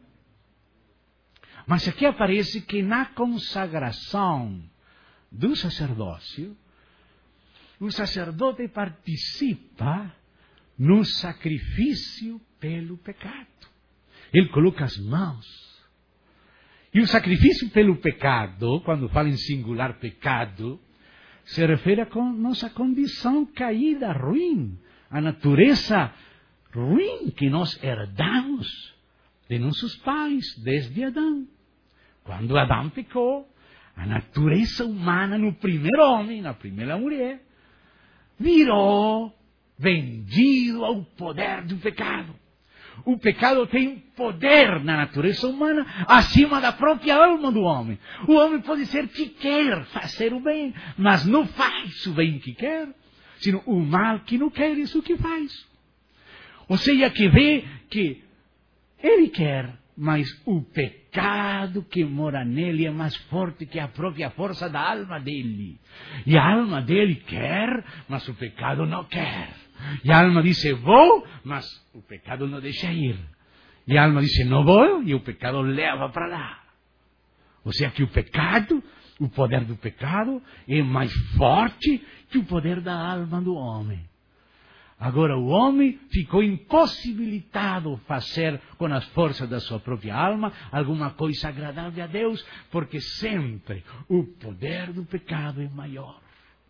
Mas aqui aparece que na consagração do sacerdócio, o sacerdote participa no sacrifício pelo pecado. Ele coloca as mãos. E o sacrifício pelo pecado, quando fala em singular pecado, se refere a nossa condição caída, ruim, a natureza ruim que nós herdamos de nossos pais, desde Adão. quando Adão pecou, a natureza humana no primeiro homem, na primeira mulher, virou vendido ao poder do pecado. O pecado tem poder na natureza humana acima da própria alma do homem. O homem pode ser que quer fazer o bem, mas não faz o bem que quer, sino o mal que não quer, isso que faz. Ou seja, que vê que ele quer, mas o pecado que mora nele é mais forte que a própria força da alma dele. E a alma dele quer, mas o pecado não quer. E a alma diz, vou, mas o pecado não deixa ir. E a alma diz, não vou, e o pecado leva para lá. Ou seja, que o pecado, o poder do pecado, é mais forte que o poder da alma do homem. Agora o homem ficou impossibilitado de fazer com as forças da sua própria alma alguma coisa agradável a Deus, porque sempre o poder do pecado é maior.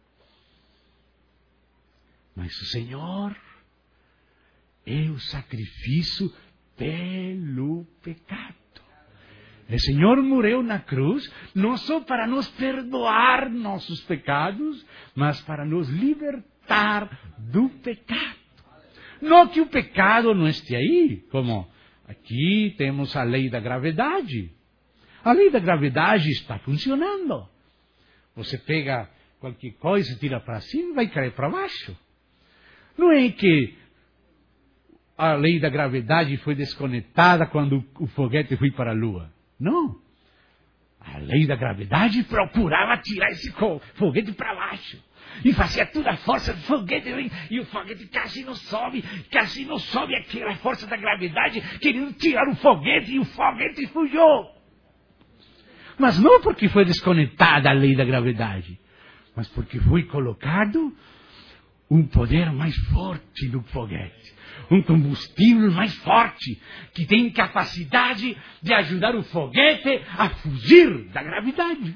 Mas o Senhor é o sacrifício pelo pecado. O Senhor morreu na cruz, não só para nos perdoar nossos pecados, mas para nos libertar do pecado. Não que o pecado não esteja aí, como aqui temos a lei da gravidade. A lei da gravidade está funcionando. Você pega qualquer coisa, tira para cima, vai cair para baixo. Não é que a lei da gravidade foi desconectada quando o foguete foi para a Lua. Não. A lei da gravidade procurava tirar esse foguete para baixo. E fazia toda a força do foguete. E o foguete quase não sobe. Quase não sobe aquela força da gravidade, querendo tirar o foguete. E o foguete fugiu. Mas não porque foi desconectada a lei da gravidade, mas porque foi colocado um poder mais forte no foguete. Um combustível mais forte, que tem capacidade de ajudar o foguete a fugir da gravidade.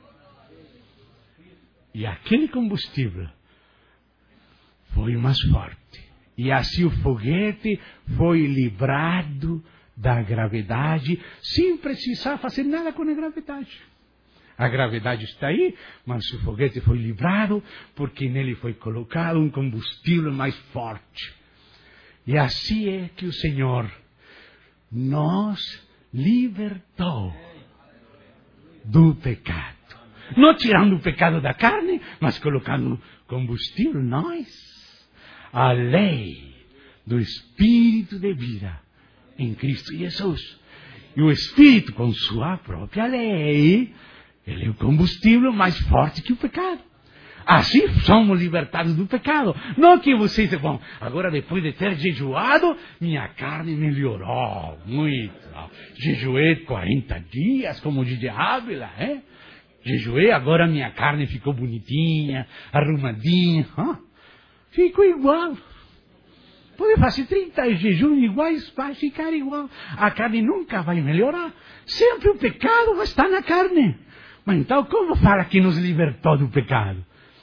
E aquele combustível foi mais forte. E assim o foguete foi livrado da gravidade, sem precisar fazer nada com a gravidade. A gravidade está aí, mas o foguete foi livrado porque nele foi colocado um combustível mais forte. E assim é que o Senhor nos libertou do pecado. Não tirando o pecado da carne, mas colocando combustível em nós. A lei do Espírito de vida em Cristo Jesus. E o Espírito, com sua própria lei, ele é o combustível mais forte que o pecado. Assim somos libertados do pecado. Não que vocês vão, agora depois de ter jejuado, minha carne melhorou muito. Jejuei quarenta dias, como o Didi Ávila, é? Jejuei, agora minha carne ficou bonitinha, arrumadinha. Hã? Ficou igual. Pode fazer trinta jejuns iguais, vai ficar igual. A carne nunca vai melhorar. Sempre o pecado vai estar na carne. Mas então, como fala que nos libertou do pecado?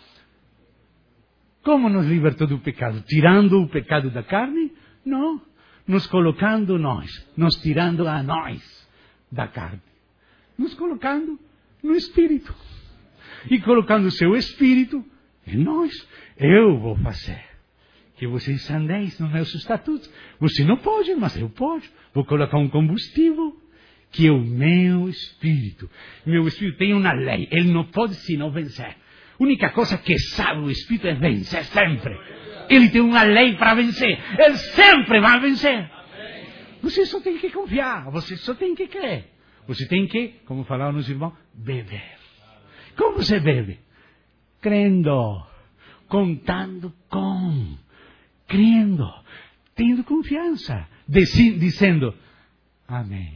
Como nos libertou do pecado? Tirando o pecado da carne? Não. Nos colocando nós. Nos tirando a nós da carne. Nos colocando no Espírito. E colocando o seu Espírito em nós. Eu vou fazer que vocês andeis nos meus estatutos. Você não pode, mas eu posso. Vou colocar um combustível que é o meu Espírito. Meu Espírito tem uma lei. Ele não pode senão vencer. A única coisa que sabe o Espírito é vencer sempre. Ele tem uma lei para vencer. Ele sempre vai vencer. Você só tem que confiar. Você só tem que crer. Você tem que, como falaram os irmãos, beber. Como você bebe? Crendo. Contando com. Crendo. Tendo confiança. Dizendo, amém.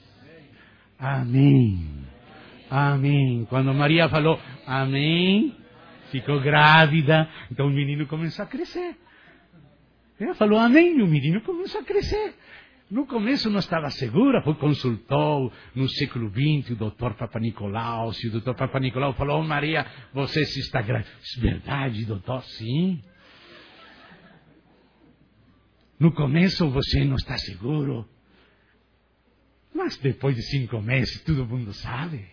Amém. Amém. Quando Maria falou amém, ficou grávida, então o menino começou a crescer. Ela falou amém e o menino começou a crescer. No começo não estava segura, foi consultou no século vinte o doutor Papa Nicolau. Se o doutor Papa Nicolau falou, oh, Maria, você se está grávida. Verdade, doutor? Sim. No começo você não está seguro. Mas depois de cinco meses, todo mundo sabe.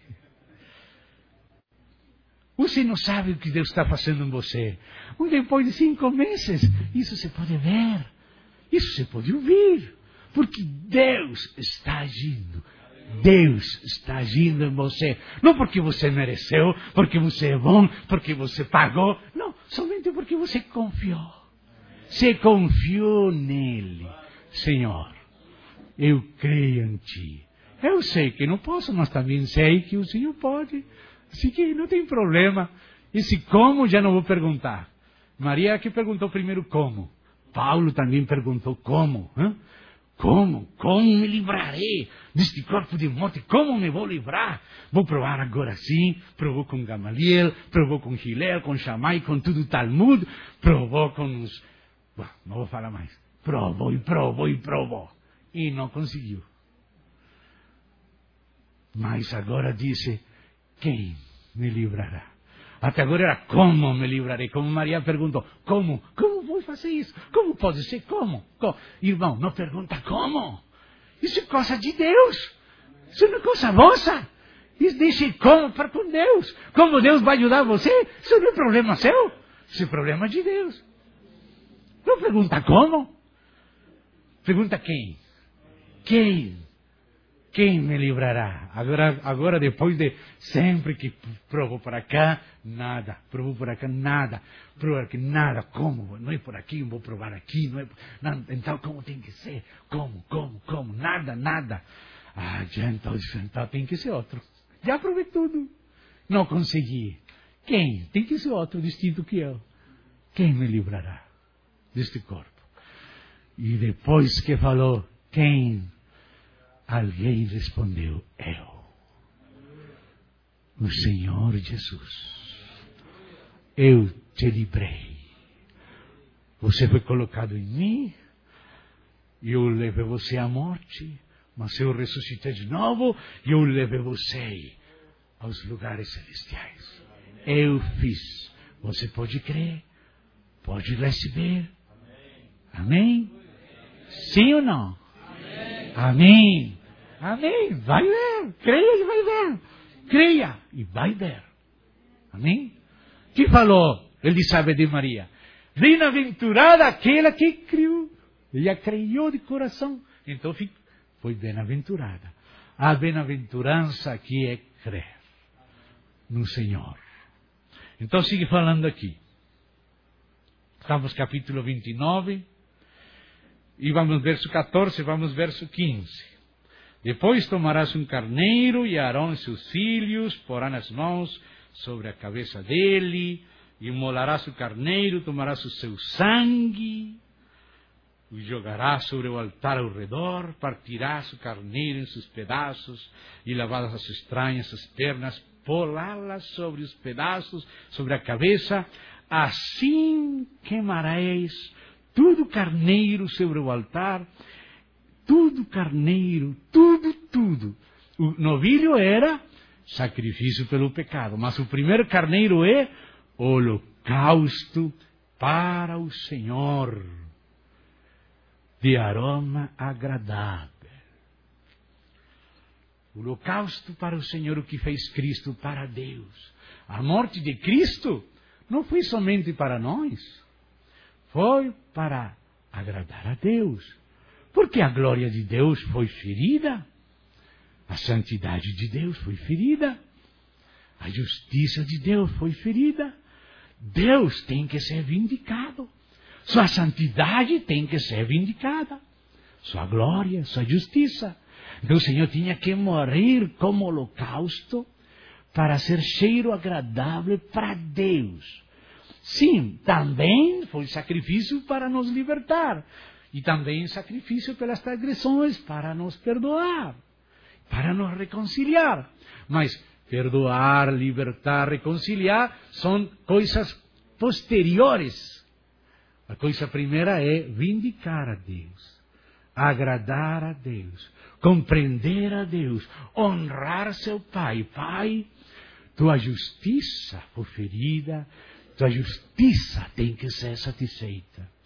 Você não sabe o que Deus está fazendo em você. Mas depois de cinco meses, isso você pode ver. Isso você pode ouvir. Porque Deus está agindo. Deus está agindo em você. Não porque você mereceu, porque você é bom, porque você pagou. Não, somente porque você confiou. Você confiou nele. Senhor, eu creio em Ti. Eu sei que não posso, mas também sei que o Senhor pode. Assim que não tem problema. Esse como já não vou perguntar. Maria que perguntou primeiro como. Paulo também perguntou como. Hein? Como? Como me livrarei deste corpo de morte? Como me vou livrar? Vou provar agora sim. Provou com Gamaliel, provou com Hillel, com Shammai, com tudo o Talmud. Provou com os... Bom, não vou falar mais. Provou e provou e provou. E não conseguiu. Mas agora disse... Quem me livrará? Até agora era como me livrarei. Como Maria perguntou, como? Como vou fazer isso? Como pode ser? Como? como? Irmão, não pergunta como. Isso é coisa de Deus. Isso não é coisa vossa. Isso deixe como para com Deus. Como Deus vai ajudar você? Isso não é problema seu. Isso é problema de Deus. Não pergunta como. Pergunta quem. Quem? Quem me livrará? Agora, agora depois de sempre que provou para cá, nada. Provou por cá, nada. Provou aqui, nada. Como? Não é por aqui, vou provar aqui. Não é por... não, então, como tem que ser? Como, como, como? Nada, nada. Ah, já então, então tem que ser outro. Já provei tudo. Não consegui. Quem? Tem que ser outro distinto que eu. Quem me livrará deste corpo? E depois que falou, quem? Alguém respondeu, eu. O Senhor Jesus. Eu te livrei. Você foi colocado em mim. Eu levei você à morte. Mas eu ressuscitei de novo. E eu levei você aos lugares celestiais. Eu fiz. Você pode crer. Pode receber. Amém? Sim ou não? Amém. Amém. Vai ver. Creia e vai ver. Creia e vai ver. Amém? Que falou Elizabeth de Maria? Bem-aventurada aquela que creu. Ela creu de coração. Então foi bem-aventurada. A bem-aventurança aqui é crer no Senhor. Então sigue falando aqui. Estamos no capítulo vinte e nove. E vamos verso catorze, vamos verso quinze. Depois tomarás um carneiro e Arão e seus filhos porão as mãos sobre a cabeça dele, e imolarás o carneiro, tomarás o seu sangue, e jogarás sobre o altar ao redor, partirás o carneiro em seus pedaços, e lavadas as entranhas, as pernas, polá-las sobre os pedaços, sobre a cabeça, assim queimareis tudo carneiro sobre o altar, tudo carneiro, tudo, tudo. O novilho era sacrifício pelo pecado, mas o primeiro carneiro é holocausto para o Senhor, de aroma agradável. O holocausto para o Senhor, o que fez Cristo para Deus. A morte de Cristo não foi somente para nós. Foi para agradar a Deus. Porque a glória de Deus foi ferida. A santidade de Deus foi ferida. A justiça de Deus foi ferida. Deus tem que ser vindicado. Sua santidade tem que ser vindicada. Sua glória, sua justiça. Então o Senhor tinha que morrer como holocausto para ser cheiro agradável para Deus. Sim, também foi sacrifício para nos libertar. E também sacrifício pelas transgressões para nos perdoar. Para nos reconciliar. Mas perdoar, libertar, reconciliar são coisas posteriores. A coisa primeira é vindicar a Deus. Agradar a Deus. Compreender a Deus. Honrar seu Pai. Pai, tua justiça foi ferida. Tua justiça tem que ser satisfeita.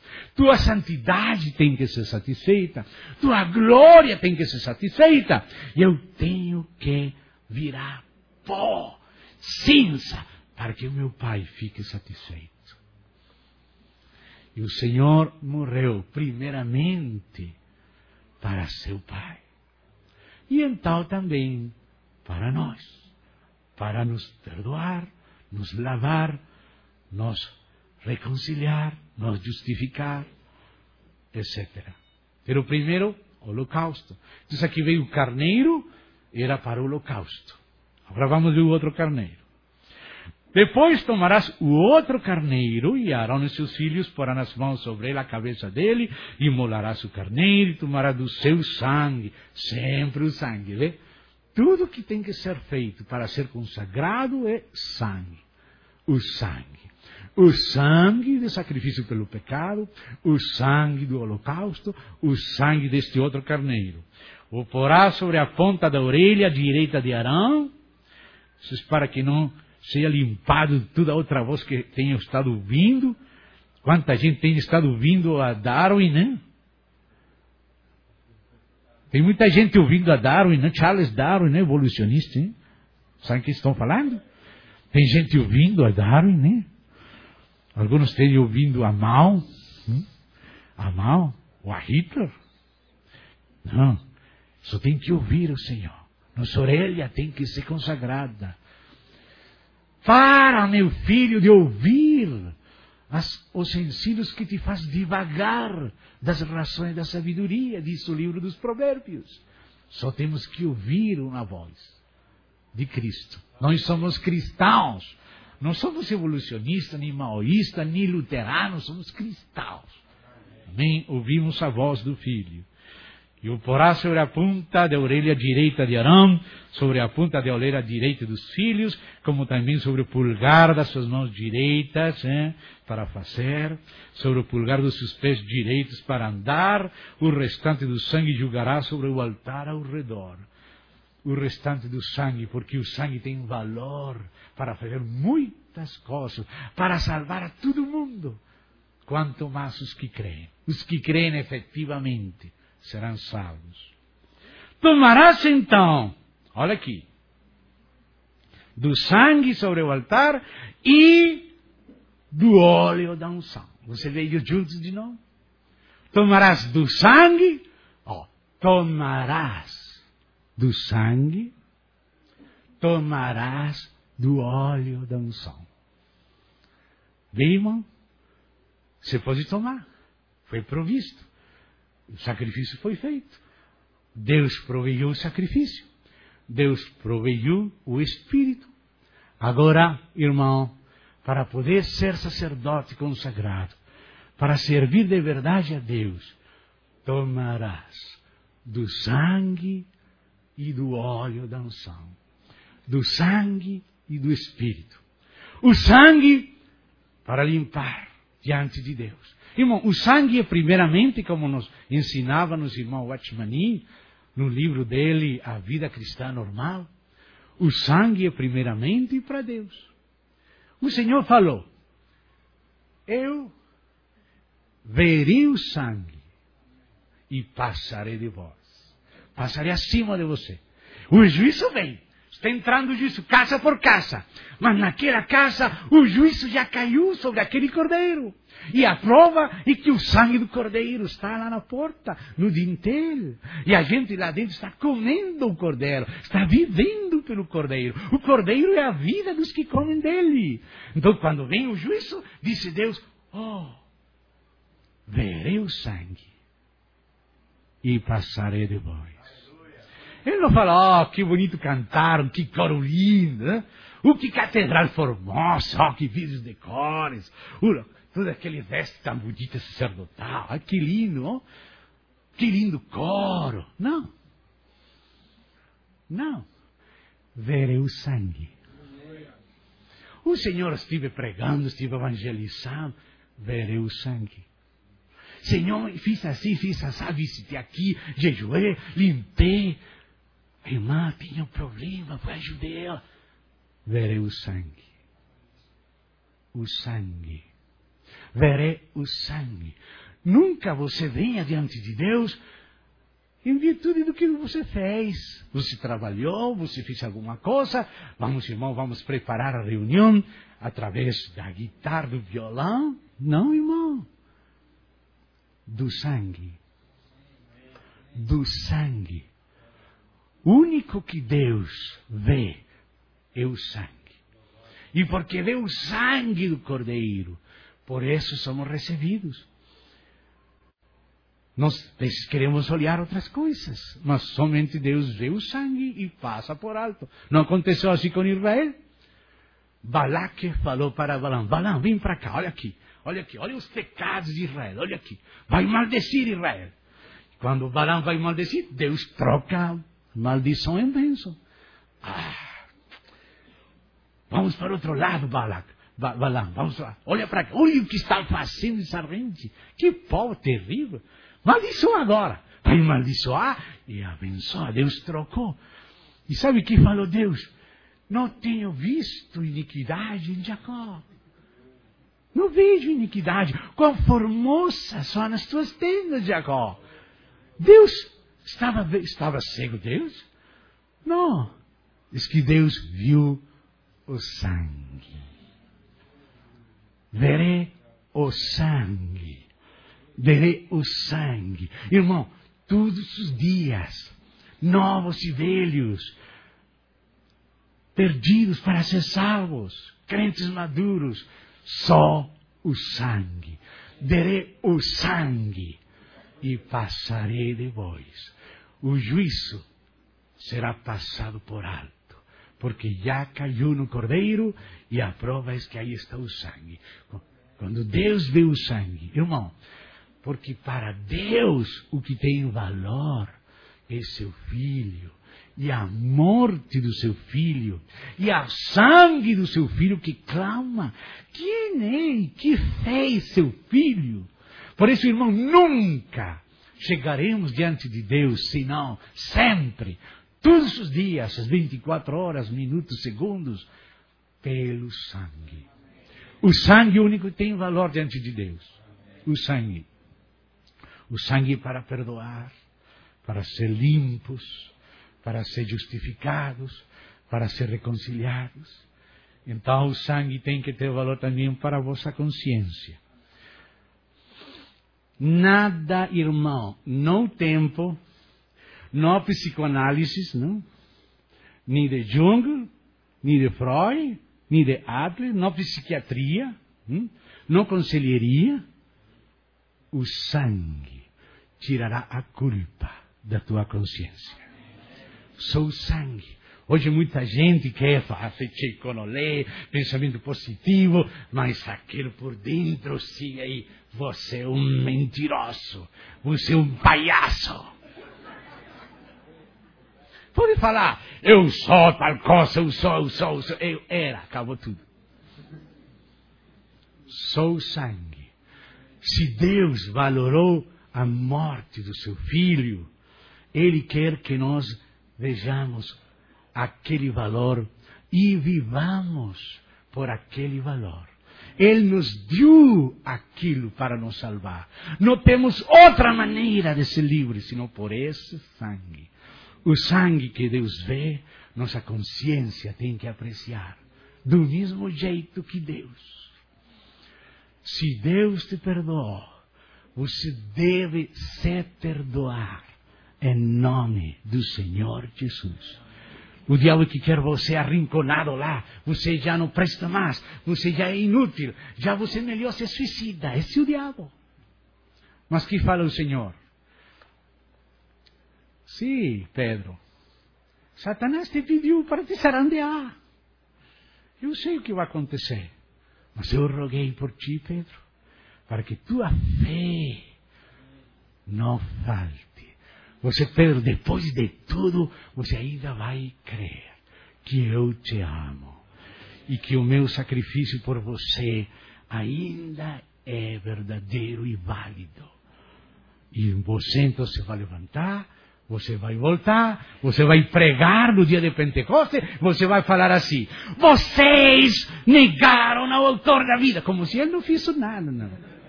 Tua santidade tem que ser satisfeita. Tua glória tem que ser satisfeita. E eu tenho que virar pó, cinza, para que o meu Pai fique satisfeito. E o Senhor morreu primeiramente para seu Pai. E então também para nós. Para nos perdoar, nos lavar, nos reconciliar, nos justificar, etcétera. Pero primeiro, holocausto. Então aqui veio o carneiro, era para o holocausto. Agora vamos ver o outro carneiro. Depois tomarás o outro carneiro, e Arão e seus filhos porão as mãos sobre ele, a cabeça dele, e molarás o carneiro, e tomará do seu sangue, sempre o sangue, vê? Tudo que tem que ser feito para ser consagrado é sangue. O sangue. O sangue do sacrifício pelo pecado, o sangue do holocausto, o sangue deste outro carneiro. O porá sobre a ponta da orelha direita de Arão, para que não seja limpado toda a outra voz que tenha estado ouvindo. Quanta gente tem estado ouvindo a Darwin, né? Tem muita gente ouvindo a Darwin, né? Charles Darwin, né? Evolucionista, hein? Sabe o que estão falando? Tem gente ouvindo a Darwin, né? Alguns têm ouvindo a Mao, hein? A Mao, ou a Hitler. Não, só tem que ouvir o Senhor. Nossa orelha tem que ser consagrada. Para, meu filho, de ouvir as, os ensinos que te faz divagar das razões da sabedoria, diz o livro dos Provérbios. Só temos que ouvir uma voz de Cristo. Nós somos cristãos. Não somos evolucionistas, nem maoístas, nem luteranos, somos cristãos. Amém? Ouvimos a voz do Filho. E o porá sobre a ponta da orelha direita de Arão, sobre a ponta da orelha direita dos filhos, como também sobre o pulgar das suas mãos direitas, hein, para fazer, sobre o pulgar dos seus pés direitos para andar, o restante do sangue julgará sobre o altar ao redor. O restante do sangue, porque o sangue tem valor para fazer muitas coisas, para salvar a todo mundo. Quanto mais os que creem. Os que creem efetivamente serão salvos. Tomarás então, olha aqui, do sangue sobre o altar e do óleo da unção. Você veio juntos de novo? Tomarás do sangue, ó, tomarás do sangue, tomarás do óleo da unção. Bem, irmão? Você pode tomar. Foi provisto. O sacrifício foi feito. Deus proveiu o sacrifício. Deus proveiu o Espírito. Agora, irmão, para poder ser sacerdote consagrado, para servir de verdade a Deus, tomarás do sangue e do óleo da unção. Do sangue e do Espírito. O sangue para limpar diante de Deus. Irmão, o sangue é primeiramente, como nos ensinava nos irmão Watchmani, no livro dele, A Vida Cristã Normal, o sangue é primeiramente para Deus. O Senhor falou, eu verei o sangue e passarei de vós. Passarei acima de você. O juízo vem. Está entrando o juízo, casa por casa. Mas naquela casa, o juízo já caiu sobre aquele cordeiro. E a prova é que o sangue do cordeiro está lá na porta, no dintel. E a gente lá dentro está comendo o cordeiro, está vivendo pelo cordeiro. O cordeiro é a vida dos que comem dele. Então, quando vem o juízo, disse Deus, oh, verei o sangue e passarei de vós. Ele não fala, oh, que bonito cantaram, que coro lindo, né? O que catedral formosa, oh, que vídeos de cores, uh, todo aquele veste tão bonito sacerdotal, ah, que lindo, oh, que lindo coro. Não. Não. Verei o sangue. O Senhor estive pregando, estive evangelizando, verei o sangue. Senhor, fiz assim, fiz assim, visitei aqui, jejuei, limpei. A irmã tinha um problema, foi ajudei ela. Verei o sangue. O sangue. verei o sangue. Nunca você venha diante de Deus em virtude do que você fez. Você trabalhou, você fez alguma coisa. Vamos, irmão, vamos preparar a reunião através da guitarra, do violão. Não, irmão. Do sangue. Do sangue. O único que Deus vê é o sangue. E porque vê o sangue do Cordeiro, por isso somos recebidos. Nós queremos olhar outras coisas, mas somente Deus vê o sangue e passa por alto. Não aconteceu assim com Israel? Balaque falou para Balaão: Balaão, vem para cá, olha aqui, olha aqui, olha os pecados de Israel, olha aqui, vai maldecir Israel. Quando Balaão vai maldecir, Deus troca maldição em bênção. Ah, vamos para o outro lado, Balaque. Balaão, vamos lá, olha para cá, olha o que está fazendo essa gente, que povo terrível. Maldiçoa agora. Vai maldiçoar e abençoa. Deus trocou. E sabe o que falou Deus? Não tenho visto iniquidade em Jacó. Não vejo iniquidade. Quão formosa são as tuas tendas, Jacó. Deus estava, estava cego, Deus? Não. Diz que Deus viu o sangue. Verei o sangue. Verei o sangue. Irmão, todos os dias, novos e velhos, perdidos para ser salvos, crentes maduros, só o sangue. Verei o sangue e passarei de vós. O juízo será passado por alto, porque já caiu no Cordeiro e a prova é que aí está o sangue. Quando Deus vê o sangue, irmão, porque para Deus o que tem valor é seu Filho, e a morte do seu Filho, e a sangue do seu Filho que clama: quem é que fez seu Filho? Por isso, irmão, nunca chegaremos diante de Deus, senão sempre, todos os dias, as vinte e quatro horas, minutos, segundos, pelo sangue. O sangue é o único que tem valor diante de Deus. O sangue. O sangue para perdoar, para ser limpos, para ser justificados, para ser reconciliados. Então o sangue tem que ter valor também para a vossa consciência. Nada, irmão, não tempo, não psicoanálise, não, nem de Jung, nem de Freud, nem de Adler, não psiquiatria, não conselheria. O sangue tirará a culpa da tua consciência. Só o sangue. Hoje muita gente quer fazer checololé, pensamento positivo, mas aquilo por dentro, sim, aí, você é um mentiroso, você é um palhaço. Pode falar: eu sou tal coisa, eu sou, eu sou, eu sou. Eu era, acabou tudo. Só o sangue. Se Deus valorou a morte do seu Filho, Ele quer que nós vejamos aquele valor e vivamos por aquele valor. Ele nos deu aquilo para nos salvar. Não temos outra maneira de ser livres, senão por esse sangue. O sangue que Deus vê, nossa consciência tem que apreciar. Do mesmo jeito que Deus. Se Deus te perdoou, você deve se perdoar em nome do Senhor Jesus. O diabo que quer você arrinconado lá, você já não presta mais, você já é inútil, já você melhor se suicida. Esse é o diabo. Mas que fala o Senhor? Sim, Pedro, Satanás te pediu para te zarandear. Eu sei o que vai acontecer. Mas eu roguei por ti, Pedro, para que tua fé não falte. Você, Pedro, depois de tudo, você ainda vai crer que eu te amo e que o meu sacrifício por você ainda é verdadeiro e válido. E você então se vai levantar, Você vai voltar, você vai pregar no dia de Pentecostes, você vai falar assim: vocês negaram ao autor da vida, como se ele não fez nada, não.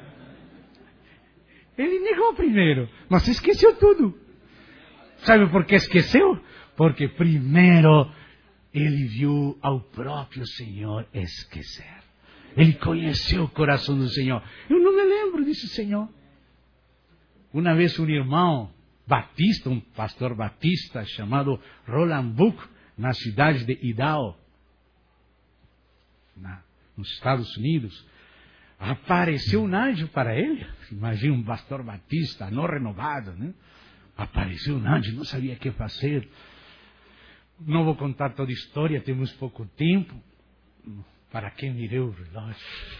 Ele negou primeiro, mas esqueceu tudo. Sabe por que esqueceu? Porque primeiro ele viu ao próprio Senhor esquecer. Ele conheceu o coração do Senhor. Eu não me lembro disso, Senhor. Uma vez um irmão batista, um pastor batista chamado Roland Buck, na cidade de Idaho, na, nos Estados Unidos, apareceu um anjo para ele. Imagina um pastor batista, não renovado, né? Apareceu um anjo, não sabia o que fazer. Não vou contar toda a história, temos pouco tempo. Para quem mirei o relógio.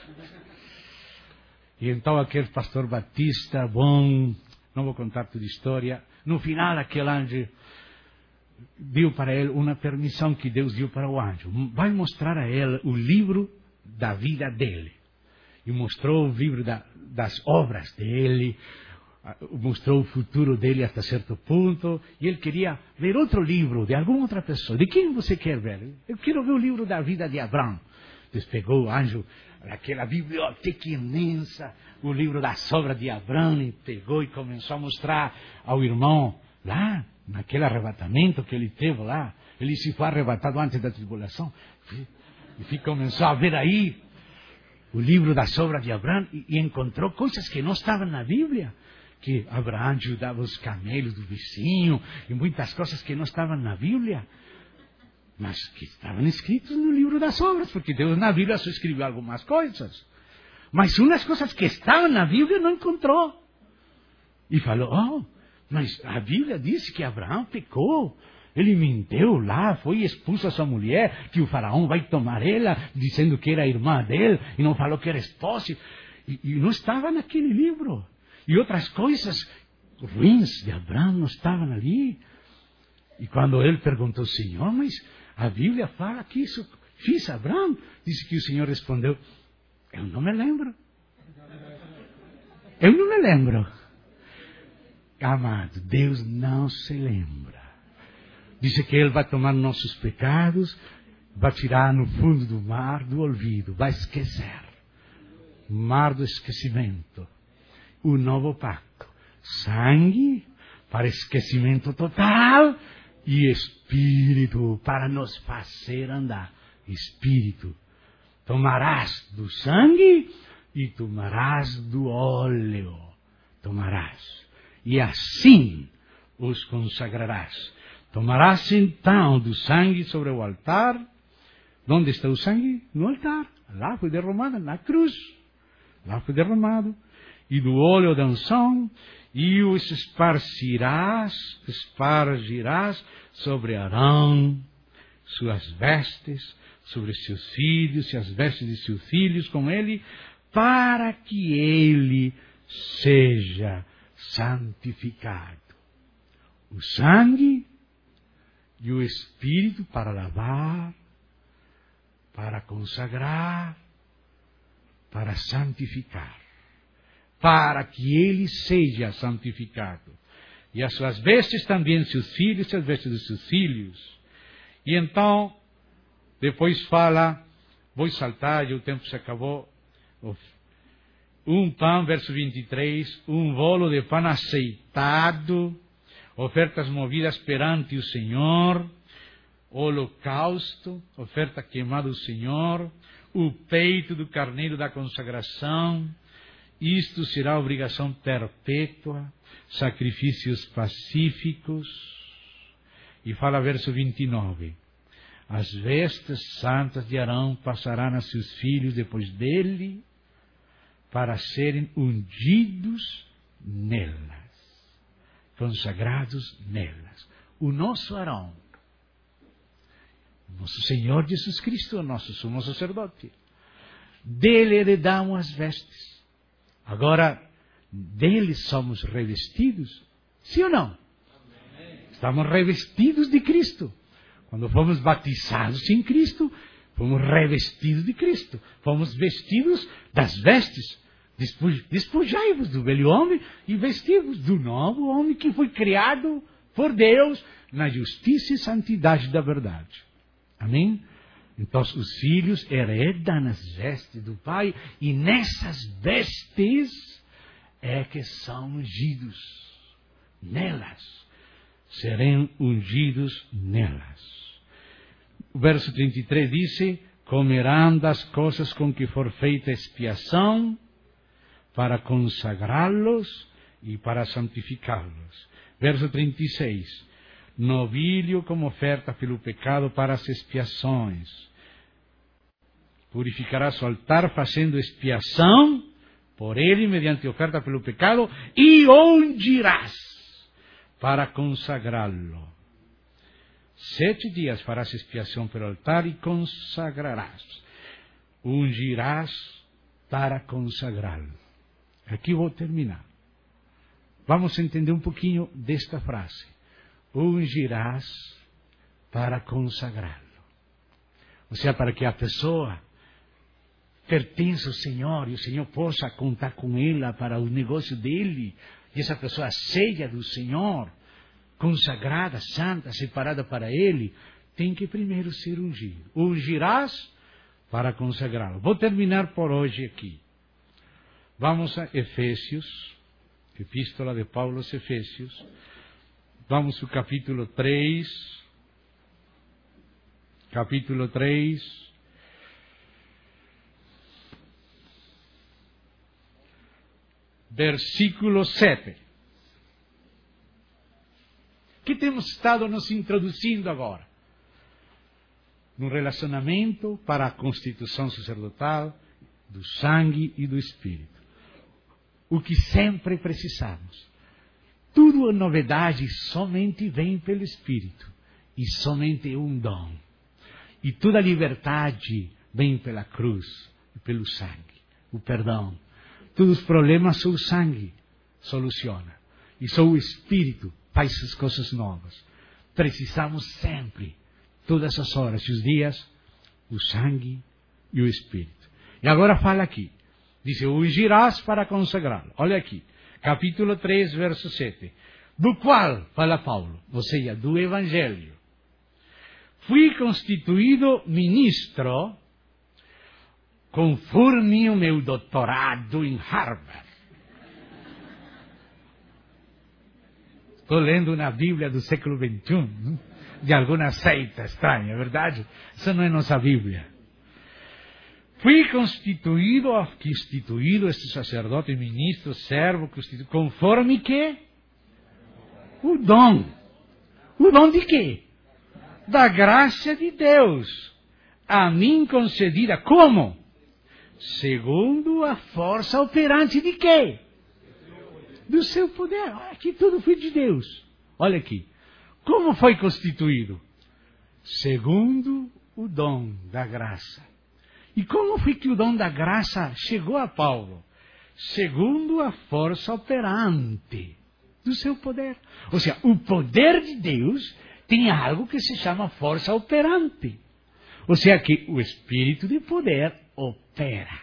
E então aquele pastor batista, bom, não vou contar toda a história. No final, aquele anjo deu para ele uma permissão que Deus deu para o anjo. Vai mostrar a ele o livro da vida dele. E mostrou o livro da, das obras dele, mostrou o futuro dele até certo ponto. E ele queria ver outro livro de alguma outra pessoa. De quem você quer ver? Eu quero ver o livro da vida de Abraão. Despegou o anjo, aquela biblioteca imensa, o livro das obras de Abraão, e pegou e começou a mostrar ao irmão, lá, naquele arrebatamento que ele teve lá. Ele se foi arrebatado antes da tribulação. E começou a ver aí o livro das obras de Abraão e, e encontrou coisas que não estavam na Bíblia. Que Abraão ajudava os camelos do vizinho e muitas coisas que não estavam na Bíblia. Mas que estavam escritos no livro das obras, porque Deus na Bíblia só escreveu algumas coisas. Mas umas coisas que estavam na Bíblia não encontrou. E falou, oh, mas a Bíblia disse que Abraão pecou. Ele mentiu lá, foi expulso a sua mulher, que o faraó vai tomar ela, dizendo que era irmã dele, e não falou que era esposa. E, e não estava naquele livro. E outras coisas ruins de Abraão não estavam ali. E quando ele perguntou, Senhor, mas a Bíblia fala que isso fiz Abraão? Disse que o Senhor respondeu, eu não me lembro. Eu não me lembro. Amado, Deus não se lembra. Disse que Ele vai tomar nossos pecados, vai tirar no fundo do mar, do olvido, vai esquecer. Mar do esquecimento. O novo pacto. Sangue para esquecimento total e Espírito para nos fazer andar. Espírito. Tomarás do sangue e tomarás do óleo. Tomarás. E assim os consagrarás. Tomarás então do sangue sobre o altar. Onde está o sangue? No altar. Lá foi derramado, na cruz. Lá foi derramado. E do óleo da unção. E os esparcirás, espargirás sobre Arão, suas vestes, sobre seus filhos, e as vestes de seus filhos com ele, para que ele seja santificado. O sangue e o Espírito para lavar, para consagrar, para santificar. Para que ele seja santificado. E as suas vestes também, seus filhos, e as vestes dos seus filhos. E então, depois fala, vou saltar, e o tempo se acabou. Um pão, verso vinte e três, um bolo de pão aceitado, ofertas movidas perante o Senhor, holocausto, oferta queimada ao Senhor, o peito do carneiro da consagração. Isto será obrigação perpétua, sacrifícios pacíficos. E fala verso vinte e nove. As vestes santas de Arão passarão a seus filhos depois dele, para serem ungidos nelas, consagrados nelas. O nosso Arão, nosso Senhor Jesus Cristo, nosso sumo sacerdote, dele heredamos as vestes. Agora, dele somos revestidos, sim ou não? Estamos revestidos de Cristo. Quando fomos batizados em Cristo, fomos revestidos de Cristo. Fomos vestidos das vestes. Despojai-vos do velho homem e vestivos do novo homem que foi criado por Deus, na justiça e santidade da verdade. Amém? Então, os filhos heredam as vestes do Pai, e nessas vestes é que são ungidos. Nelas. Serão ungidos nelas. O verso trinta e três diz: comerão das coisas com que for feita expiação, para consagrá-los e para santificá-los. Verso trinta e seis. Novilho como oferta pelo pecado para as expiações. Purificarás o altar fazendo expiação por ele mediante oferta pelo pecado, e ungirás para consagrá-lo. Sete dias farás expiação pelo altar e consagrarás. Ungirás para consagrá-lo. Aqui vou terminar. Vamos entender um pouquinho desta frase. Ungirás para consagrá-lo. Ou seja, para que a pessoa pertença ao Senhor e o Senhor possa contar com ela para o negócio dele. E essa pessoa seja do Senhor, consagrada, santa, separada para Ele, tem que primeiro ser ungido. Ungirás para consagrá-lo. Vou terminar por hoje aqui. Vamos a Efésios, Epístola de Paulo aos Efésios. Vamos ao capítulo três. Capítulo três. Versículo sete. Que temos estado nos introduzindo agora? No relacionamento para a constituição sacerdotal, do sangue e do Espírito. O que sempre precisamos. Tudo é novidade, somente vem pelo Espírito. E somente é um dom. E toda liberdade vem pela cruz e pelo sangue. O perdão. Todos os problemas só o sangue soluciona. E só o Espírito faz as coisas novas. Precisamos sempre, todas as horas e os dias, o sangue e o Espírito. E agora fala aqui. Diz: ungirás para consagrá-lo. Olha aqui. Capítulo três, verso sete. Do qual, fala Paulo, ou seja, do Evangelho, fui constituído ministro conforme o meu doutorado em Harvard. Estou lendo na Bíblia do século vinte e um, de alguma seita estranha, é verdade? Essa não é nossa Bíblia. Fui constituído, constituído este sacerdote, ministro, servo, constituído, conforme que? O dom. O dom de quê? Da graça de Deus, a mim concedida como? Segundo a força operante de quê? Do seu poder. Aqui tudo foi de Deus. Olha aqui. Como foi constituído? Segundo o dom da graça. E como foi que o dom da graça chegou a Paulo? Segundo a força operante do seu poder. Ou seja, o poder de Deus tem algo que se chama força operante. Ou seja, que o Espírito de poder opera.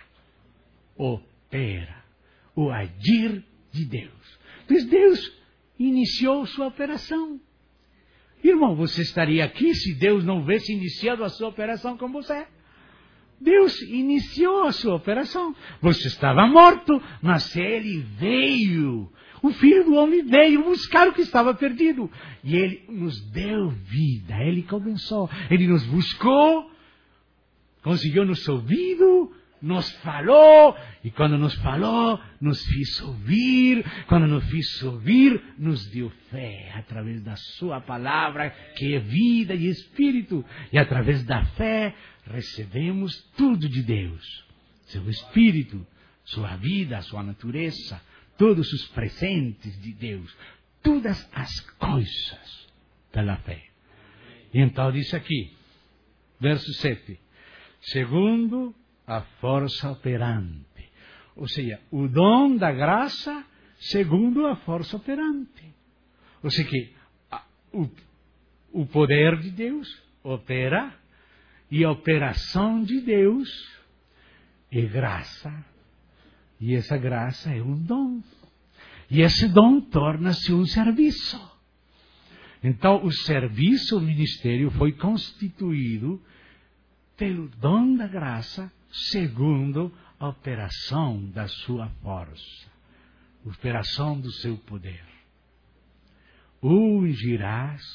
Opera. O agir de Deus. Pois Deus iniciou sua operação. Irmão, você estaria aqui se Deus não houvesse iniciado a sua operação com você? Deus iniciou a sua operação. Você estava morto, mas Ele veio. O Filho do Homem veio buscar o que estava perdido. E Ele nos deu vida. Ele começou. Ele nos buscou, conseguiu nos ouvido, nos falou, e quando nos falou, nos fez ouvir, quando nos fez ouvir, nos deu fé, através da sua palavra, que é vida e Espírito, e através da fé, recebemos tudo de Deus, seu Espírito, sua vida, sua natureza, todos os presentes de Deus, todas as coisas pela fé. E então diz aqui, verso sete, segundo a força operante. Ou seja, o dom da graça segundo a força operante. Ou seja, que a, o, o poder de Deus opera e a operação de Deus é graça. E essa graça é um dom. E esse dom torna-se um serviço. Então, o serviço, o ministério foi constituído pelo dom da graça, segundo a operação da sua força, operação do seu poder. O ungirás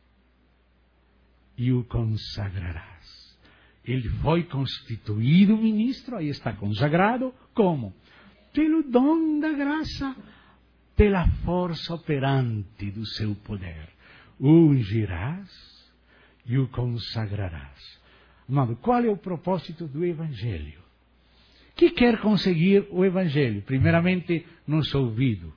e o consagrarás. Ele foi constituído ministro, aí está consagrado, como? Pelo dom da graça, pela força operante do seu poder. O ungirás e o consagrarás. Amado, qual é o propósito do Evangelho? O que quer conseguir o Evangelho? Primeiramente, nos ouvidos.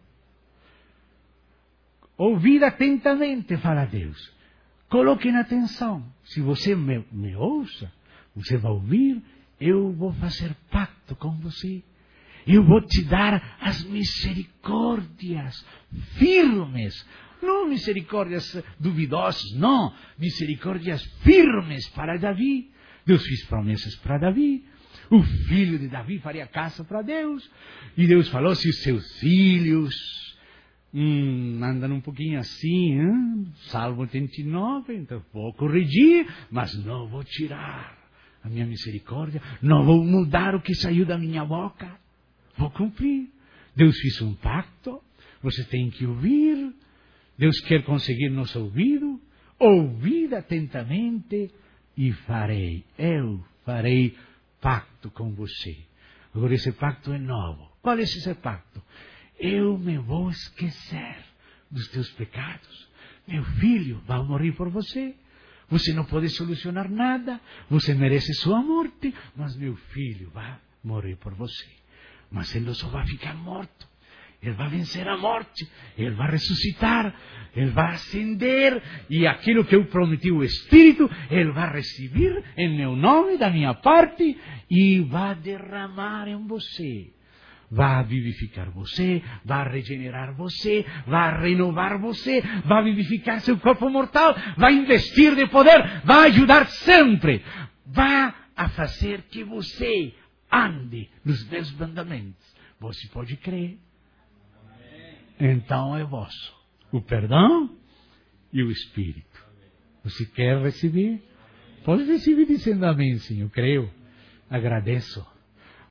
Ouvir atentamente, fala Deus. Coloquem atenção. Se você me, me ouça, você vai ouvir, eu vou fazer pacto com você. Eu vou te dar as misericórdias firmes. Não misericórdias duvidosas, não. Misericórdias firmes para Davi. Deus fez promessas para Davi. O filho de Davi faria casa para Deus. E Deus falou, se os seus filhos hum, andam um pouquinho assim, hein? Salmo oitenta e nove, então vou corrigir, mas não vou tirar a minha misericórdia. Não vou mudar o que saiu da minha boca. Vou cumprir. Deus fez um pacto. Você tem que ouvir. Deus quer conseguir nosso ouvido. Ouvir atentamente e farei. Eu farei pacto com você. Agora esse pacto é novo. Qual é esse pacto? Eu me vou esquecer dos teus pecados. Meu filho vai morrer por você. Você não pode solucionar nada. Você merece sua morte. Mas meu filho vai morrer por você. Mas ele não só vai ficar morto. Ele vai vencer a morte. Ele vai ressuscitar. Ele vai ascender. E aquilo que eu prometi o Espírito, ele vai receber em meu nome, da minha parte, e vai derramar em você. Vai vivificar você, vai regenerar você, vai renovar você, vai vivificar seu corpo mortal, vai investir de poder, vai ajudar sempre. Vai a fazer que você ande nos meus mandamentos. Você pode crer. Então é vosso. O perdão e o Espírito. Você quer receber? Pode receber dizendo amém, sim, eu creio. Agradeço.